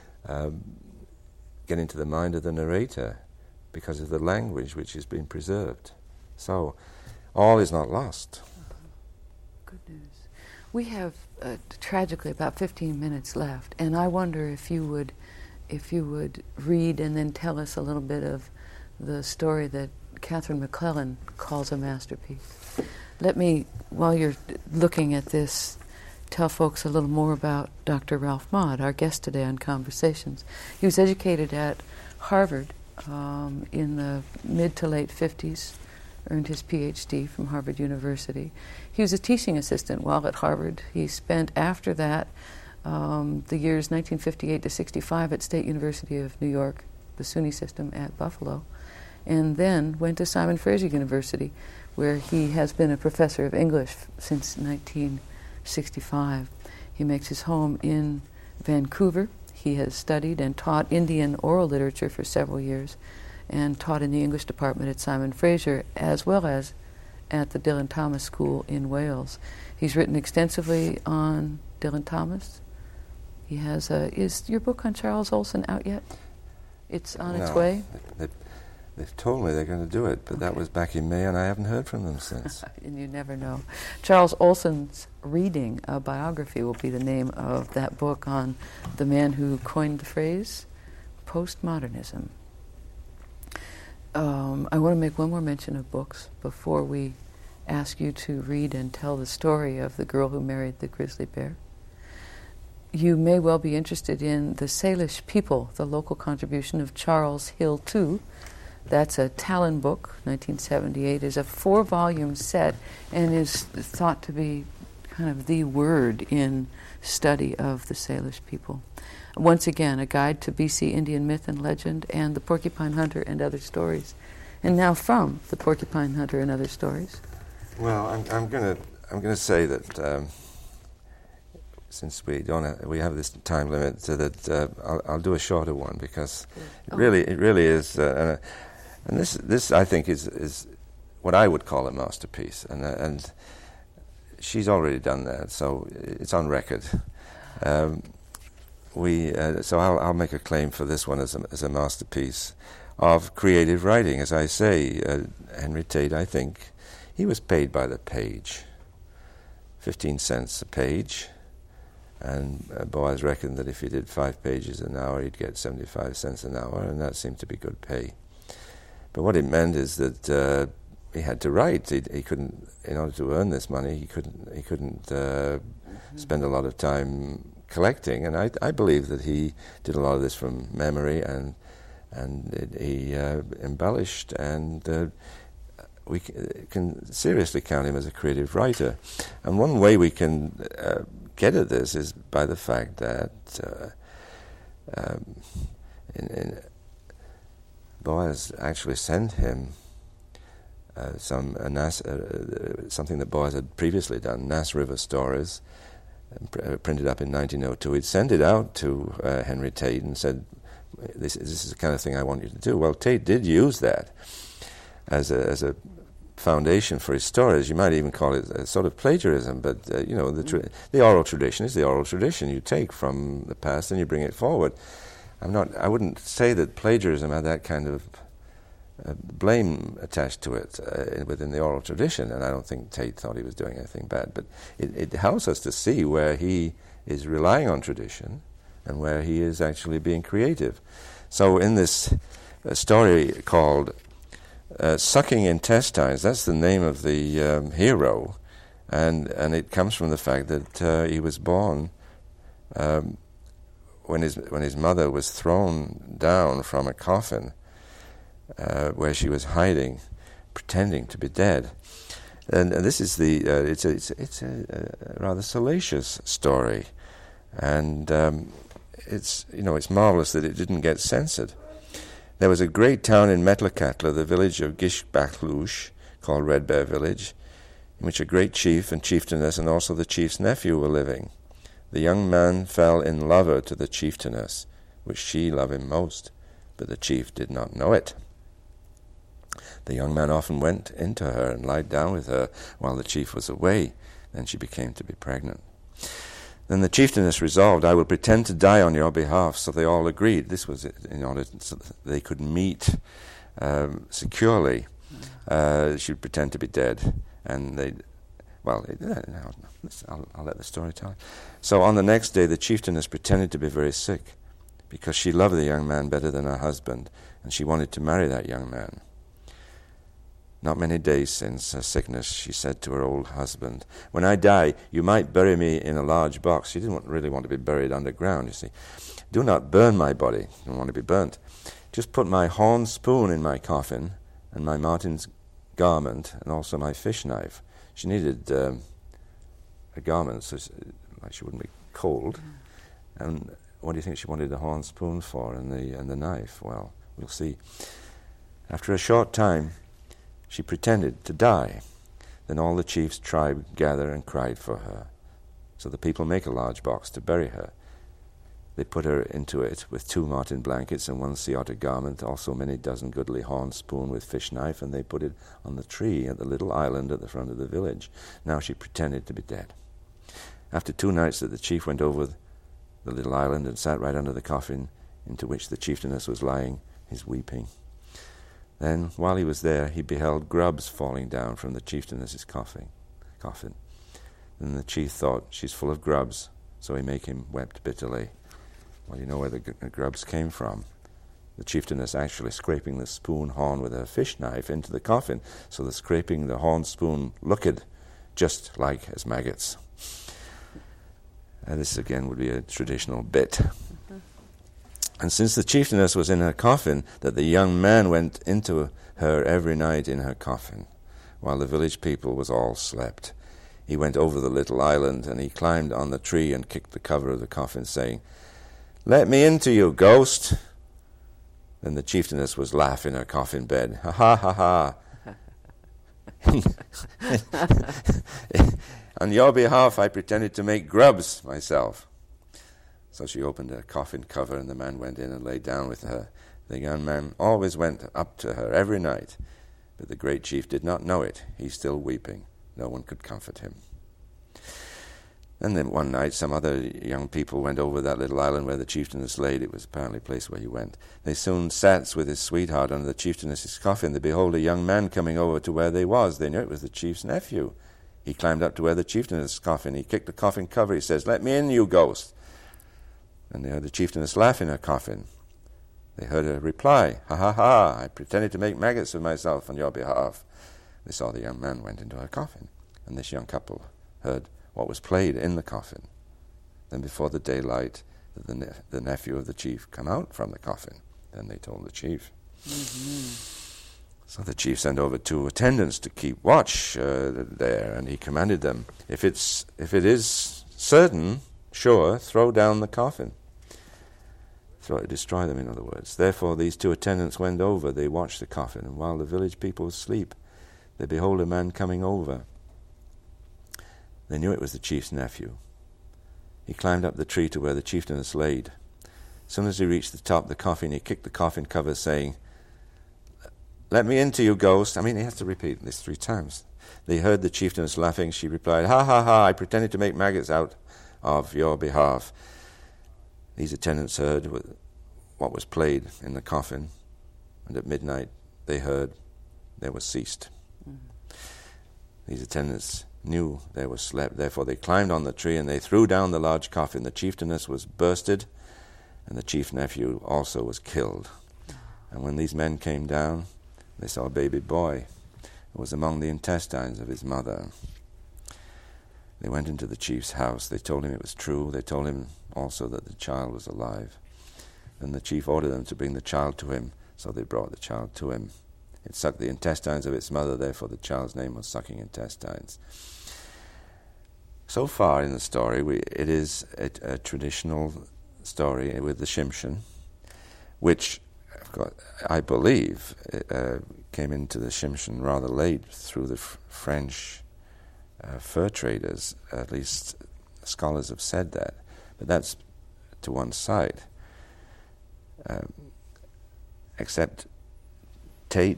Speaker 2: get into the mind of the narrator because of the language which has been preserved. So all is not lost.
Speaker 1: Good news. We have tragically about 15 minutes left, and I wonder if you would read and then tell us a little bit of the story that Catherine McClellan calls a masterpiece. Let me, while you're looking at this, tell folks a little more about Dr. Ralph Maud, our guest today on Conversations. He was educated at Harvard in the mid to late 50s, earned his PhD from Harvard University. He was a teaching assistant while at Harvard. He spent after that the years 1958 to 65 at State University of New York, the SUNY system at Buffalo, and then went to Simon Fraser University, where he has been a professor of English since 1965. He makes his home in Vancouver. He has studied and taught Indian oral literature for several years and taught in the English department at Simon Fraser as well as at the Dylan Thomas School in Wales. He's written extensively on Dylan Thomas. He has is your book on Charles Olson out yet? It's on its way?
Speaker 2: They've told me they're going to do it, but that was back in May, and I haven't heard from them since.
Speaker 1: And you never know. Charles Olson's Reading, a Biography, will be the name of that book on the man who coined the phrase postmodernism. I want to make one more mention of books before we ask you to read and tell the story of the girl who married the grizzly bear. You may well be interested in The Salish People, the local contribution of Charles Hill II. That's a Talon book, 1978, is a 4-volume set and is thought to be kind of the word in study of the Salish people. Once again, a guide to BC Indian myth and legend and the Porcupine Hunter and other stories. And now from the Porcupine Hunter and other stories.
Speaker 2: Well, I'm gonna say that since we have this time limit, so that I'll do a shorter one because it really is, and this I think is what I would call a masterpiece, and she's already done that, so it's on record. So I'll make a claim for this one as a masterpiece of creative writing. As I say, Henry Tate, I think, he was paid by the page, 15 cents a page, and Boas reckoned that if he did 5 pages an hour, he'd get 75 cents an hour, and that seemed to be good pay. But what it meant is that he had to write. He couldn't, in order to earn this money, he couldn't spend a lot of time collecting, and I believe that he did a lot of this from memory, and he embellished, and we can seriously count him as a creative writer. And one way we can get at this is by the fact that Boas actually sent him something that Boas had previously done, Nass River Stories, printed up in 1902. He'd sent it out to Henry Tate and said, this is the kind of thing I want you to do. Well, Tate did use that as a foundation for his stories. You might even call it a sort of plagiarism, but the oral tradition is the oral tradition. You take from the past and you bring it forward. I wouldn't say that plagiarism had that kind of blame attached to it within the oral tradition, and I don't think Tate thought he was doing anything bad, but it helps us to see where he is relying on tradition and where he is actually being creative. So in this story called Sucking Intestines, that's the name of the hero, and it comes from the fact that he was born when his mother was thrown down from a coffin where she was hiding, pretending to be dead. And this is it's a rather salacious story, and it's marvelous that it didn't get censored. There was a great town in Metlakatla, the village of Gishbacklush, called Red Bear Village, in which a great chief and chieftainess and also the chief's nephew were living. The young man fell in lover to the chieftainess, which she loved him most, but the chief did not know it. The young man often went into her and lied down with her while the chief was away. Then she became to be pregnant. Then the chieftainess resolved, I will pretend to die on your behalf. So they all agreed. This was in order so that they could meet securely. She would pretend to be dead, and I'll let the story tell it. So on the next day, the chieftainess pretended to be very sick because she loved the young man better than her husband, and she wanted to marry that young man. Not many days since her sickness, she said to her old husband, when I die, you might bury me in a large box. She didn't really want to be buried underground, you see. Do not burn my body. I don't want to be burnt. Just put my horn spoon in my coffin and my marten's garment and also my fish knife. She needed a garment so she wouldn't be cold. And what do you think she wanted the horn spoon for and the knife? Well, we'll see. After a short time, she pretended to die. Then all the chief's tribe gathered and cried for her. So the people make a large box to bury her. They put her into it with 2 marten blankets and 1 sea otter garment, also many dozen goodly horn spoon with fish knife, and they put it on the tree at the little island at the front of the village. Now she pretended to be dead. After 2 nights that the chief went over the little island and sat right under the coffin into which the chieftainess was lying, his weeping. Then, while he was there, he beheld grubs falling down from the chieftainess's coffin. Then the chief thought, she's full of grubs, so he make him wept bitterly. Well, you know where the grubs came from. the chieftainess actually scraping the spoon horn with her fish knife into the coffin, so the scraping the horn spoon looked just like as maggots. This again would be a traditional bit. And since the chieftainess was in her coffin, that the young man went into her every night in her coffin, while the village people was all slept. He went over the little island, and he climbed on the tree and kicked the cover of the coffin, saying, "Let me into, you ghost." Then the chieftainess was laughing in her coffin bed. "Ha ha ha ha." On your behalf I pretended to make grubs myself. So she opened her coffin cover, and the man went in and lay down with her. The young man always went up to her every night, but the great chief did not know it. He's still weeping. No one could comfort him. And then one night some other young people went over that little island where the chieftainess laid. It was apparently a place where he went. They soon sat with his sweetheart under the chieftainess's coffin. They behold a young man coming over to where they was. They knew it was the chief's nephew. He climbed up to where the chieftainess' coffin. He kicked the coffin cover. He says, "Let me in, you ghost." And they heard the chieftainess laugh in her coffin. They heard her reply, "Ha ha ha, I pretended to make maggots of myself on your behalf." They saw the young man went into her coffin, and this young couple heard what was played in the coffin. Then before the daylight, the nephew of the chief come out from the coffin. Then they told the chief. So the chief sent over 2 attendants to keep watch there, and he commanded them, if it is certain, sure, throw down the coffin. Destroy them, in other words. Therefore these 2 attendants went over. They watched the coffin, and while the village people sleep, they behold a man coming over. They knew it was the chief's nephew. He climbed up the tree to where the chieftainess laid. As soon as he reached the top of the coffin, he kicked the coffin cover, saying, "Let me into, you ghost." He has to repeat this 3 times. They heard the chieftainess laughing. She replied, "Ha ha ha, I pretended to make maggots out of your behalf." These attendants heard what was played in the coffin, and at midnight they heard there was ceased. These attendants knew there was slept. Therefore they climbed on the tree, and they threw down the large coffin. The chieftainess was bursted, and the chief nephew also was killed. And when these men came down, they saw a baby boy who was among the intestines of his mother. They went into the chief's house. They told him it was true. They told him also that the child was alive. Then the chief ordered them to bring the child to him. So they brought the child to him. It sucked the intestines of its mother. Therefore the child's name was Sucking Intestines. So far in the story, it is a traditional story with the Shimshon, which, I believe, came into the Shimshon rather late through the French fur traders. At least scholars have said that. But that's to one side. Except Tate,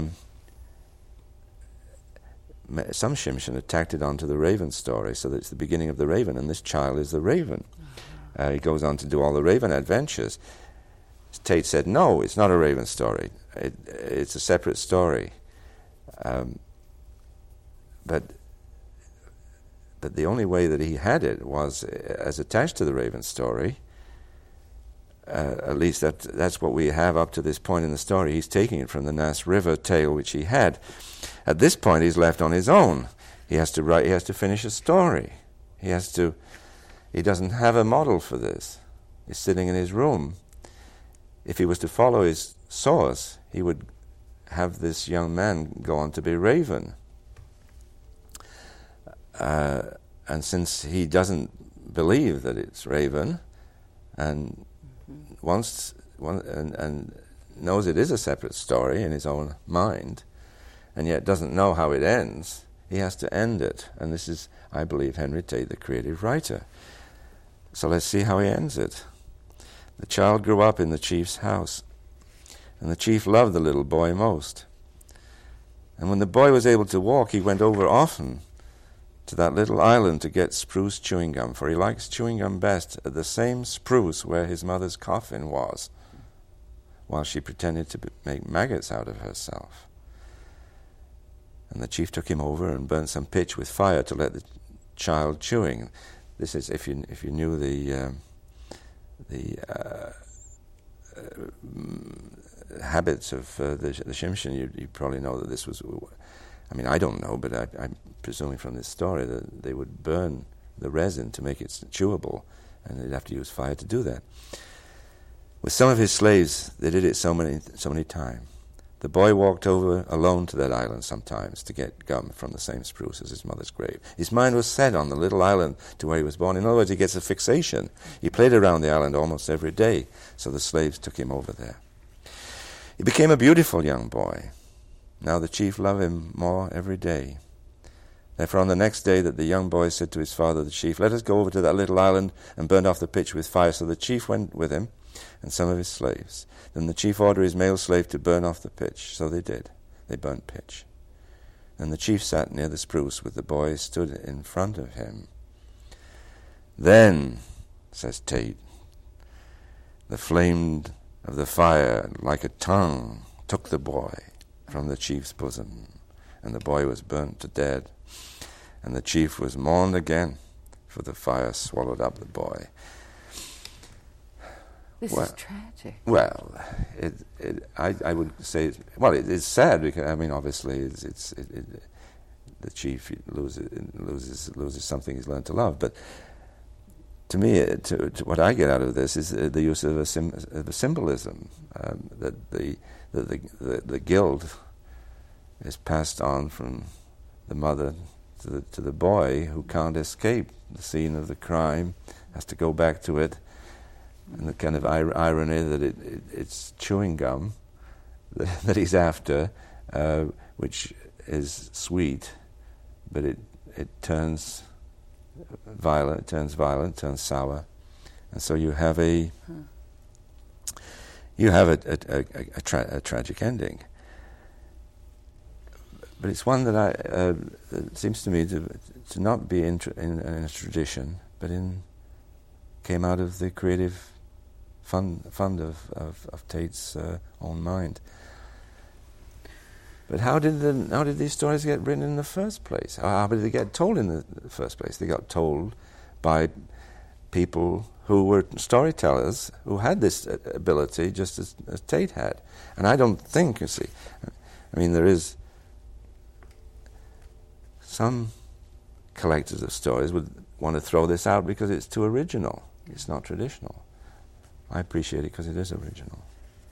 Speaker 2: some Shimshon had tacked it onto the Raven story, so that it's the beginning of the Raven, and this child is the Raven. He goes on to do all the Raven adventures. Tate said, no, it's not a Raven story. It's a separate story. But the only way that he had it was as attached to the Raven story. At least that's what we have up to this point in the story. He's taking it from the Nass River tale which he had. At this point, he's left on his own. He has to write. He has to finish a story. He doesn't have a model for this. He's sitting in his room. If he was to follow his source, he would have this young man go on to be Raven. And since he doesn't believe that it's Raven, and and knows it is a separate story in his own mind, and yet doesn't know how it ends, he has to end it. And this is, I believe, Henry Tate, the creative writer. So let's see how he ends it. The child grew up in the chief's house, and the chief loved the little boy most. And when the boy was able to walk, he went over often to that little island to get spruce chewing gum, for he likes chewing gum best at the same spruce where his mother's coffin was, while she pretended to make maggots out of herself. And the chief took him over and burnt some pitch with fire to let the child chewing. This is, if you knew the habits of the Tsimshian, you probably know that this was, I mean, I don't know, but I'm presuming from this story that they would burn the resin to make it chewable, and they'd have to use fire to do that. With some of his slaves, they did it so many times. The boy walked over alone to that island sometimes to get gum from the same spruce as his mother's grave. His mind was set on the little island to where he was born. In other words, he gets a fixation. He played around the island almost every day, so the slaves took him over there. He became a beautiful young boy. Now the chief loved him more every day. Therefore, on the next day that the young boy said to his father, the chief, "Let us go over to that little island and burn off the pitch with fire." So the chief went with him and some of his slaves. Then the chief ordered his male slave to burn off the pitch. So they did. They burnt pitch. Then the chief sat near the spruce with the boy stood in front of him. Then, says Tate, the flame of the fire, like a tongue, took the boy from the chief's bosom, and the boy was burnt to death. And the chief was mourned again, for the fire swallowed up the boy.
Speaker 1: This is tragic.
Speaker 2: Well, I would say, well, it is sad because, I mean, obviously, the chief loses something he's learned to love. But to me, to what I get out of this is the use of a symbolism, that the guilt is passed on from the mother to the boy, who can't escape the scene of the crime, has to go back to it. And the kind of irony that it's chewing gum that he's after, which is sweet, but it turns violent, turns sour, and so you have a tragic ending. But it's one that it seems to me to not be in a tradition, but came out of the creative fund of Tate's own mind. But how did these stories get written in the first place? How did they get told in the first place? They got told by people who were storytellers who had this ability, just as Tate had. And I don't think, you see, I mean, there is some collectors of stories would want to throw this out because it's too original. It's not traditional. I appreciate it because it is original.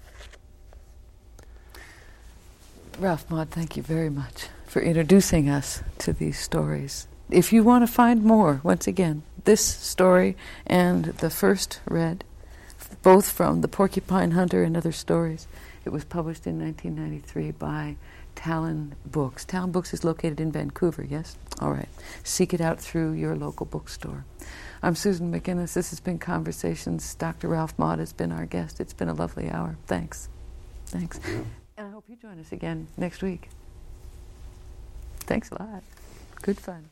Speaker 1: Ralph Maud, thank you very much for introducing us to these stories. If you want to find more, once again, this story and the first read, both from The Porcupine Hunter and Other Stories, it was published in 1993 by Talon Books. Talon Books is located in Vancouver, yes? All right. Seek it out through your local bookstore. I'm Susan McInnes. This has been Conversations. Dr. Ralph Maud has been our guest. It's been a lovely hour. Thanks. Thanks. And I hope you join us again next week. Thanks a lot. Good fun.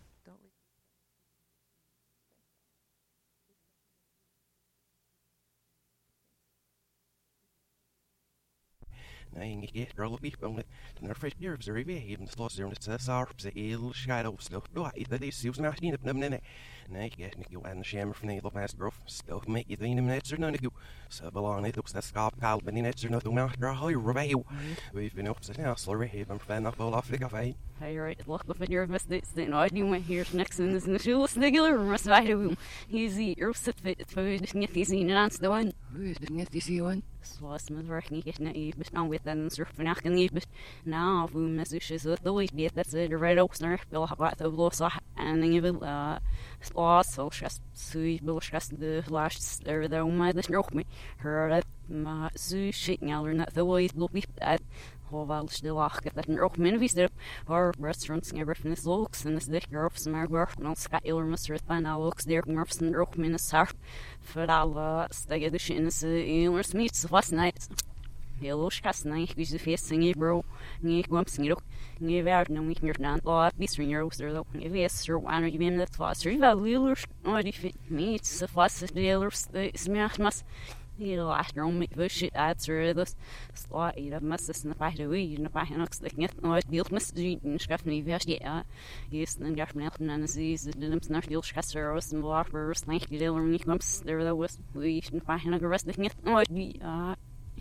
Speaker 3: Nej, get girl be on it. The fresh nerves are even slows there. It's a sharp, the ill shadow slow. Do I that is using not in the minute. Nay, get you and the sham from the past growth. Still make you the minutes or none of you. So belong it looks that scalp pal, but in it's or nothing now. Girl, you review. We've been up to now, slow rehab and fan up all off the cafe.
Speaker 4: Hey, right, look up at your mistakes. Then I do my hair's next in this shoeless nigger, must I do. He's the earth fit for the sniffy scene and answer the one.
Speaker 1: Who's the nifty one?
Speaker 4: Sloss me working get naive, but now with them surfing I can leave it. Now, who messages with the weight be that's it, right opener, Bill Habat of Loss, and even Sloss, so just sweet Bill Shast the last there, though my stroke me. Her my zoo shaking out, and that the way will be at. Hoewel still achter dat een ook min wist or restaurants en reference looks and this dick girls maar work non ska ilmus rit by now looks there murfs and ook min sarf for all stay the shit in the ilmus meets last night Hello night we the face sing bro nie gwamps nie ook nie werd no meer dan laat bis when you're there though if yes or one you been that fast revalulers no die fit meets the fast dealers the smash mas heel achterom met shit answer this slot eat up must in the fight away you know by hooks the net no deal must do schaf nie wirst ja ist dann gar mehr dann sie ist dem nach deal schasser aus dem warfers nicht dealer nicht comes there was we should find a rest the net no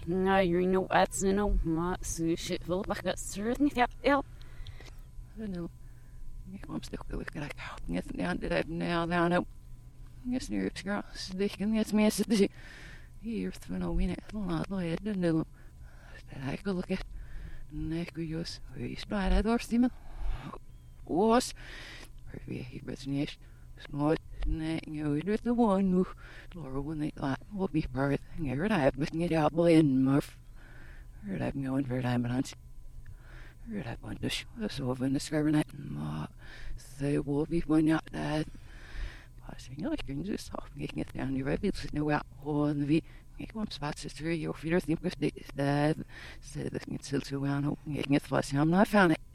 Speaker 4: Nou, you know what's maar so shit wil back at certain el.
Speaker 1: No. I'm still going to get down to that now. Yes, near grass. They can get me as the here through no winner. Not like the new. I go look at Negus. We sprite at our steamer. Was he resonate? Smart. You with the one who Laura when they thought will be part. I heard I have missing it out in Murph. Heard I'm going for diamond. Heard I want to show us over in the skyronet. They will be one out that. I think I can just talk, making it down your rabbits, no out on the V. Make one spot, sister, your feet are think of that. Said this gets still too well, making it flush. I'm not found it.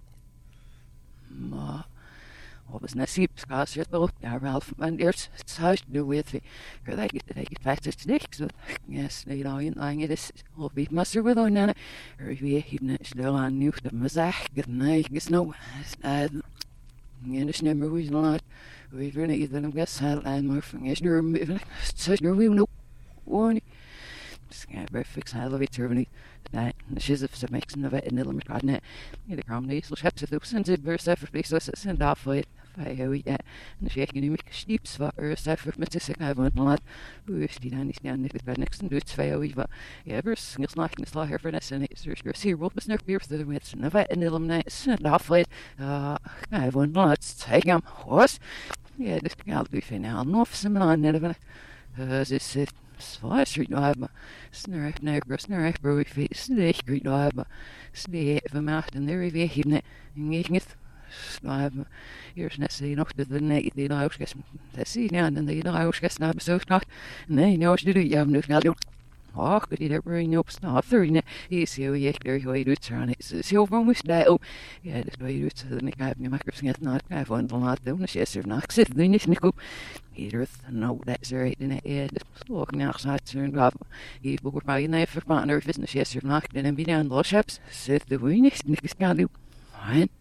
Speaker 1: What was Nasib Scotch at both now, Ralph, and there's such to do with it. Here they get fastest today, so yes, they don't lying it is all be muster with on Nana. Or if we even still on new to Mazak, good night, guess no. And it's never was not. We've run it, then I'm guess I'll and more from yes, you're such no, we know. One. Scabber fix I love it, Germany. That the shiz of some makes in the vet and little McCartney. Either comedy, so shut to the sensitive verse for places send off for it. I how we get and the shaking you make sheeps for a for Mr. Sick. I want a lot. Who is the dandy stand if it's next and do it's fair we've ever singles like this law here for this and it's your see rope is never beer for the wits and the vet and little night send off for it. I want lots take him. What? Yeah, this gal be fin now. No for some on never. This it. Svaj street drive, snurk negra, snurk brewy feet, snake street drive, snake of a mouth and there we him it, and making it. Drive, here's necessary enough to the night, the Irish guess, the sea now, and the Irish guess now, so not, and then you know what to do, you have no value. Oh, could you ever know stuff? There, he's here, you very way to turn it. So, from which day, oh, yeah, this way to the neck, I have your microphone, not, I have one lot, the chest of knocks it, then it's nickel. Either, no, that's right, in the head, walking outside, turned up. He's booked by a knife for partner, if it's in the chest of knock, then be down low shops, said the winnies, Nick's got to fine.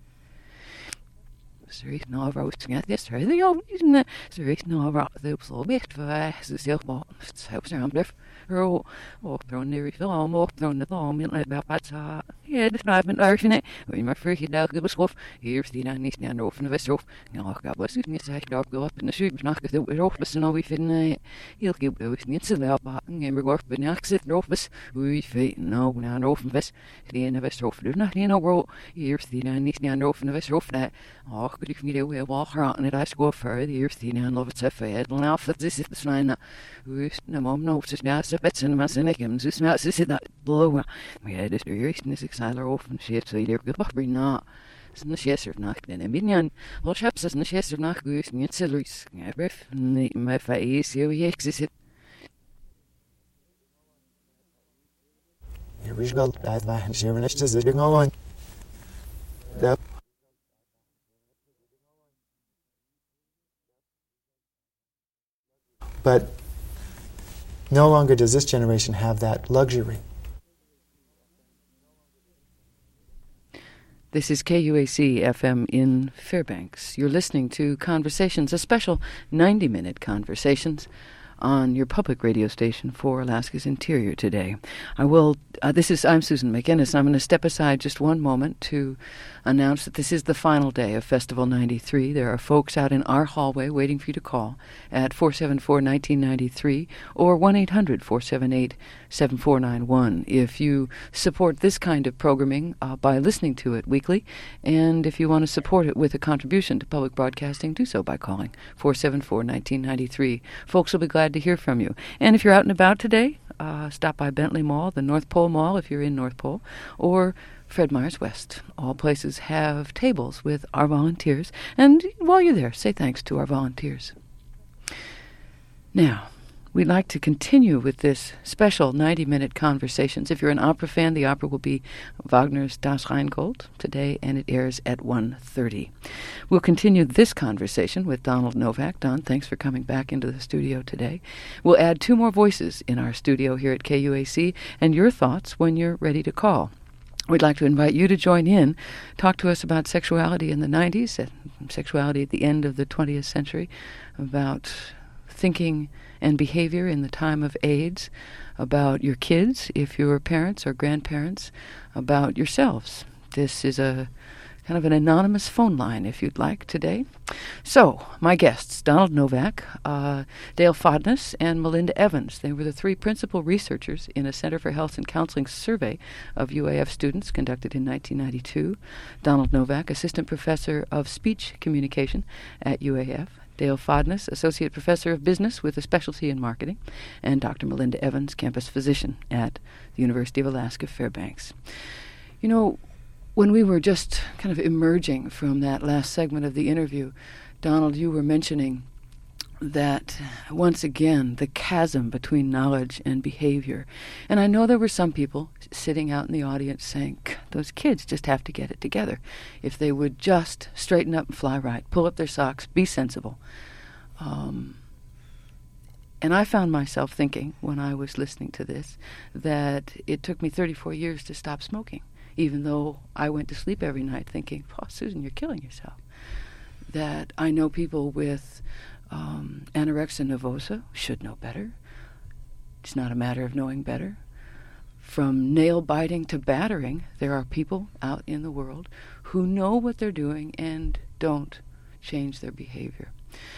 Speaker 1: Serious no over at this really old isn't it? Serious no over the so best for the self bought helps around there. Oh, thrown near the arm, thrown the arm in about that. Yeah, the drive and arch in it. When my freaky dog give us wolf, here's the nanny stand off in the vessel. Now, God bless you, Miss Dog go up in the shoot, knock it with office and all we fit in it. He'll give those nits in the up and we work, but now sit in office. We fit no, now off in vest. The end of us off, do not in a row. Here's the nanny stand off in the vessel that. Oh, could you can get away walk around it? I go further. Here's the nan love it's a fed. Now, if this is the sign, who's no mom knows it's now, so it's in my cynicum. So smells this is that blow. We had this duration is excited off and shit, so you're good. But bring not. It's in the chest of knock, then a minion. All shops is in the chest of knock, goose and it's a loose. I breath, my face, here we exist.
Speaker 5: Here we go. I've been sharing this to the going. But no longer does this generation have that luxury.
Speaker 1: This is KUAC FM in Fairbanks. You're listening to Conversations, a special 90-minute Conversations on your public radio station for Alaska's interior today. I'm Susan McInnes. I'm going to step aside just one moment to announce that this is the final day of Festival 93. There are folks out in our hallway waiting for you to call at 474-1993 or 1-800-478-7491 if you support this kind of programming by listening to it weekly, and if you want to support it with a contribution to public broadcasting, do so by calling 474-1993. Folks will be glad to hear from you. And if you're out and about today, stop by Bentley Mall, the North Pole Mall if you're in North Pole, or Fred Meyers West. All places have tables with our volunteers, and while you're there, say thanks to our volunteers. Now, we'd like to continue with this special 90-minute Conversations. If you're an opera fan, the opera will be Wagner's Das Rheingold today, and it airs at 1:30. We'll continue this conversation with Donald Novak. Don, thanks for coming back into the studio today. We'll add 2 more voices in our studio here at KUAC, and your thoughts when you're ready to call. We'd like to invite you to join in, talk to us about sexuality in the 90s, sexuality at the end of the 20th century, about thinking and behavior in the time of AIDS, about your kids, if you're parents or grandparents, about yourselves. This is a kind of an anonymous phone line, if you'd like, today. So, my guests, Donald Novak, Dale Fodness, and Melinda Evans. They were the three principal researchers in a Center for Health and Counseling survey of UAF students conducted in 1992. Donald Novak, Assistant Professor of Speech Communication at UAF. Dale Fodness, Associate Professor of Business with a specialty in marketing. And Dr. Melinda Evans, Campus Physician at the University of Alaska, Fairbanks. You know, when we were just kind of emerging from that last segment of the interview, Donald, you were mentioning that, once again, the chasm between knowledge and behavior. And I know there were some people sitting out in the audience saying, those kids just have to get it together. If they would just straighten up and fly right, pull up their socks, be sensible. And I found myself thinking, when I was listening to this, that it took me 34 years to stop smoking, even though I went to sleep every night thinking, oh, Susan, you're killing yourself. That I know people with anorexia nervosa should know better. It's not a matter of knowing better. From nail biting to battering, there are people out in the world who know what they're doing and don't change their behavior.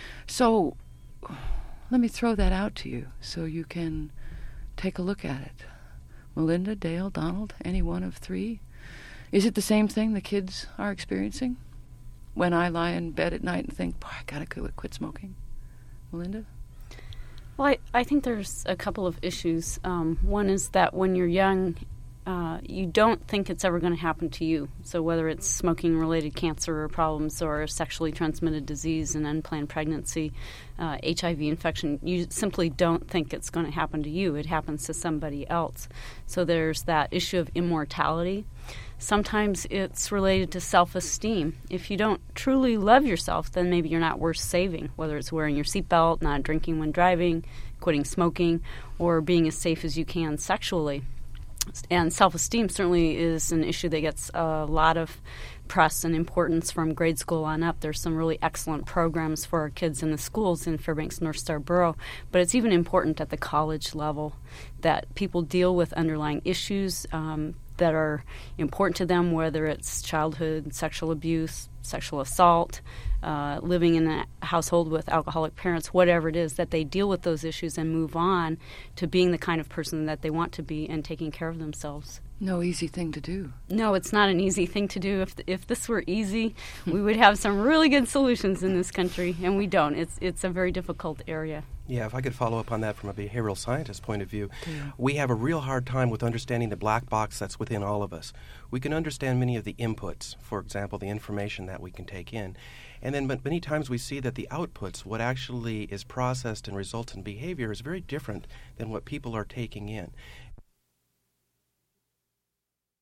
Speaker 1: So let me throw that out to you so you can take a look at it. Melinda, Dale, Donald, any one of three? Is it the same thing the kids are experiencing when I lie in bed at night and think, boy, I gotta quit smoking? Melinda?
Speaker 4: Well, I think there's a couple of issues. One is that when you're young, you don't think it's ever going to happen to you. So whether it's smoking-related cancer or problems or sexually transmitted disease and unplanned pregnancy, HIV infection, you simply don't think it's going to happen to you. It happens to somebody else. So there's that issue of immortality. Sometimes it's related to self-esteem. If you don't truly love yourself, then maybe you're not worth saving, whether it's wearing your seatbelt, not drinking when driving, quitting smoking, or being as safe as you can sexually. And self-esteem certainly is an issue that gets a lot of press and importance from grade school on up. There's some really excellent programs for our kids in the schools in Fairbanks North Star Borough, but it's even important at the college level that people deal with underlying issues that are important to them, whether it's childhood sexual abuse, sexual assault, living in a household with alcoholic parents, whatever it is, that they deal with those issues and move on to being the kind of person that they want to be and taking care of themselves.
Speaker 1: No easy thing to do.
Speaker 4: No, it's not an easy thing to do. If this were easy, we would have some really good solutions in this country, and we don't. It's a very difficult area.
Speaker 3: Yeah, if I could follow up on that from a behavioral scientist point of view, we have a real hard time with understanding the black box that's within all of us. We can understand many of the inputs, for example, the information that we can take in. And then but many times we see that the outputs, what actually is processed and results in behavior, is very different than what people are taking in.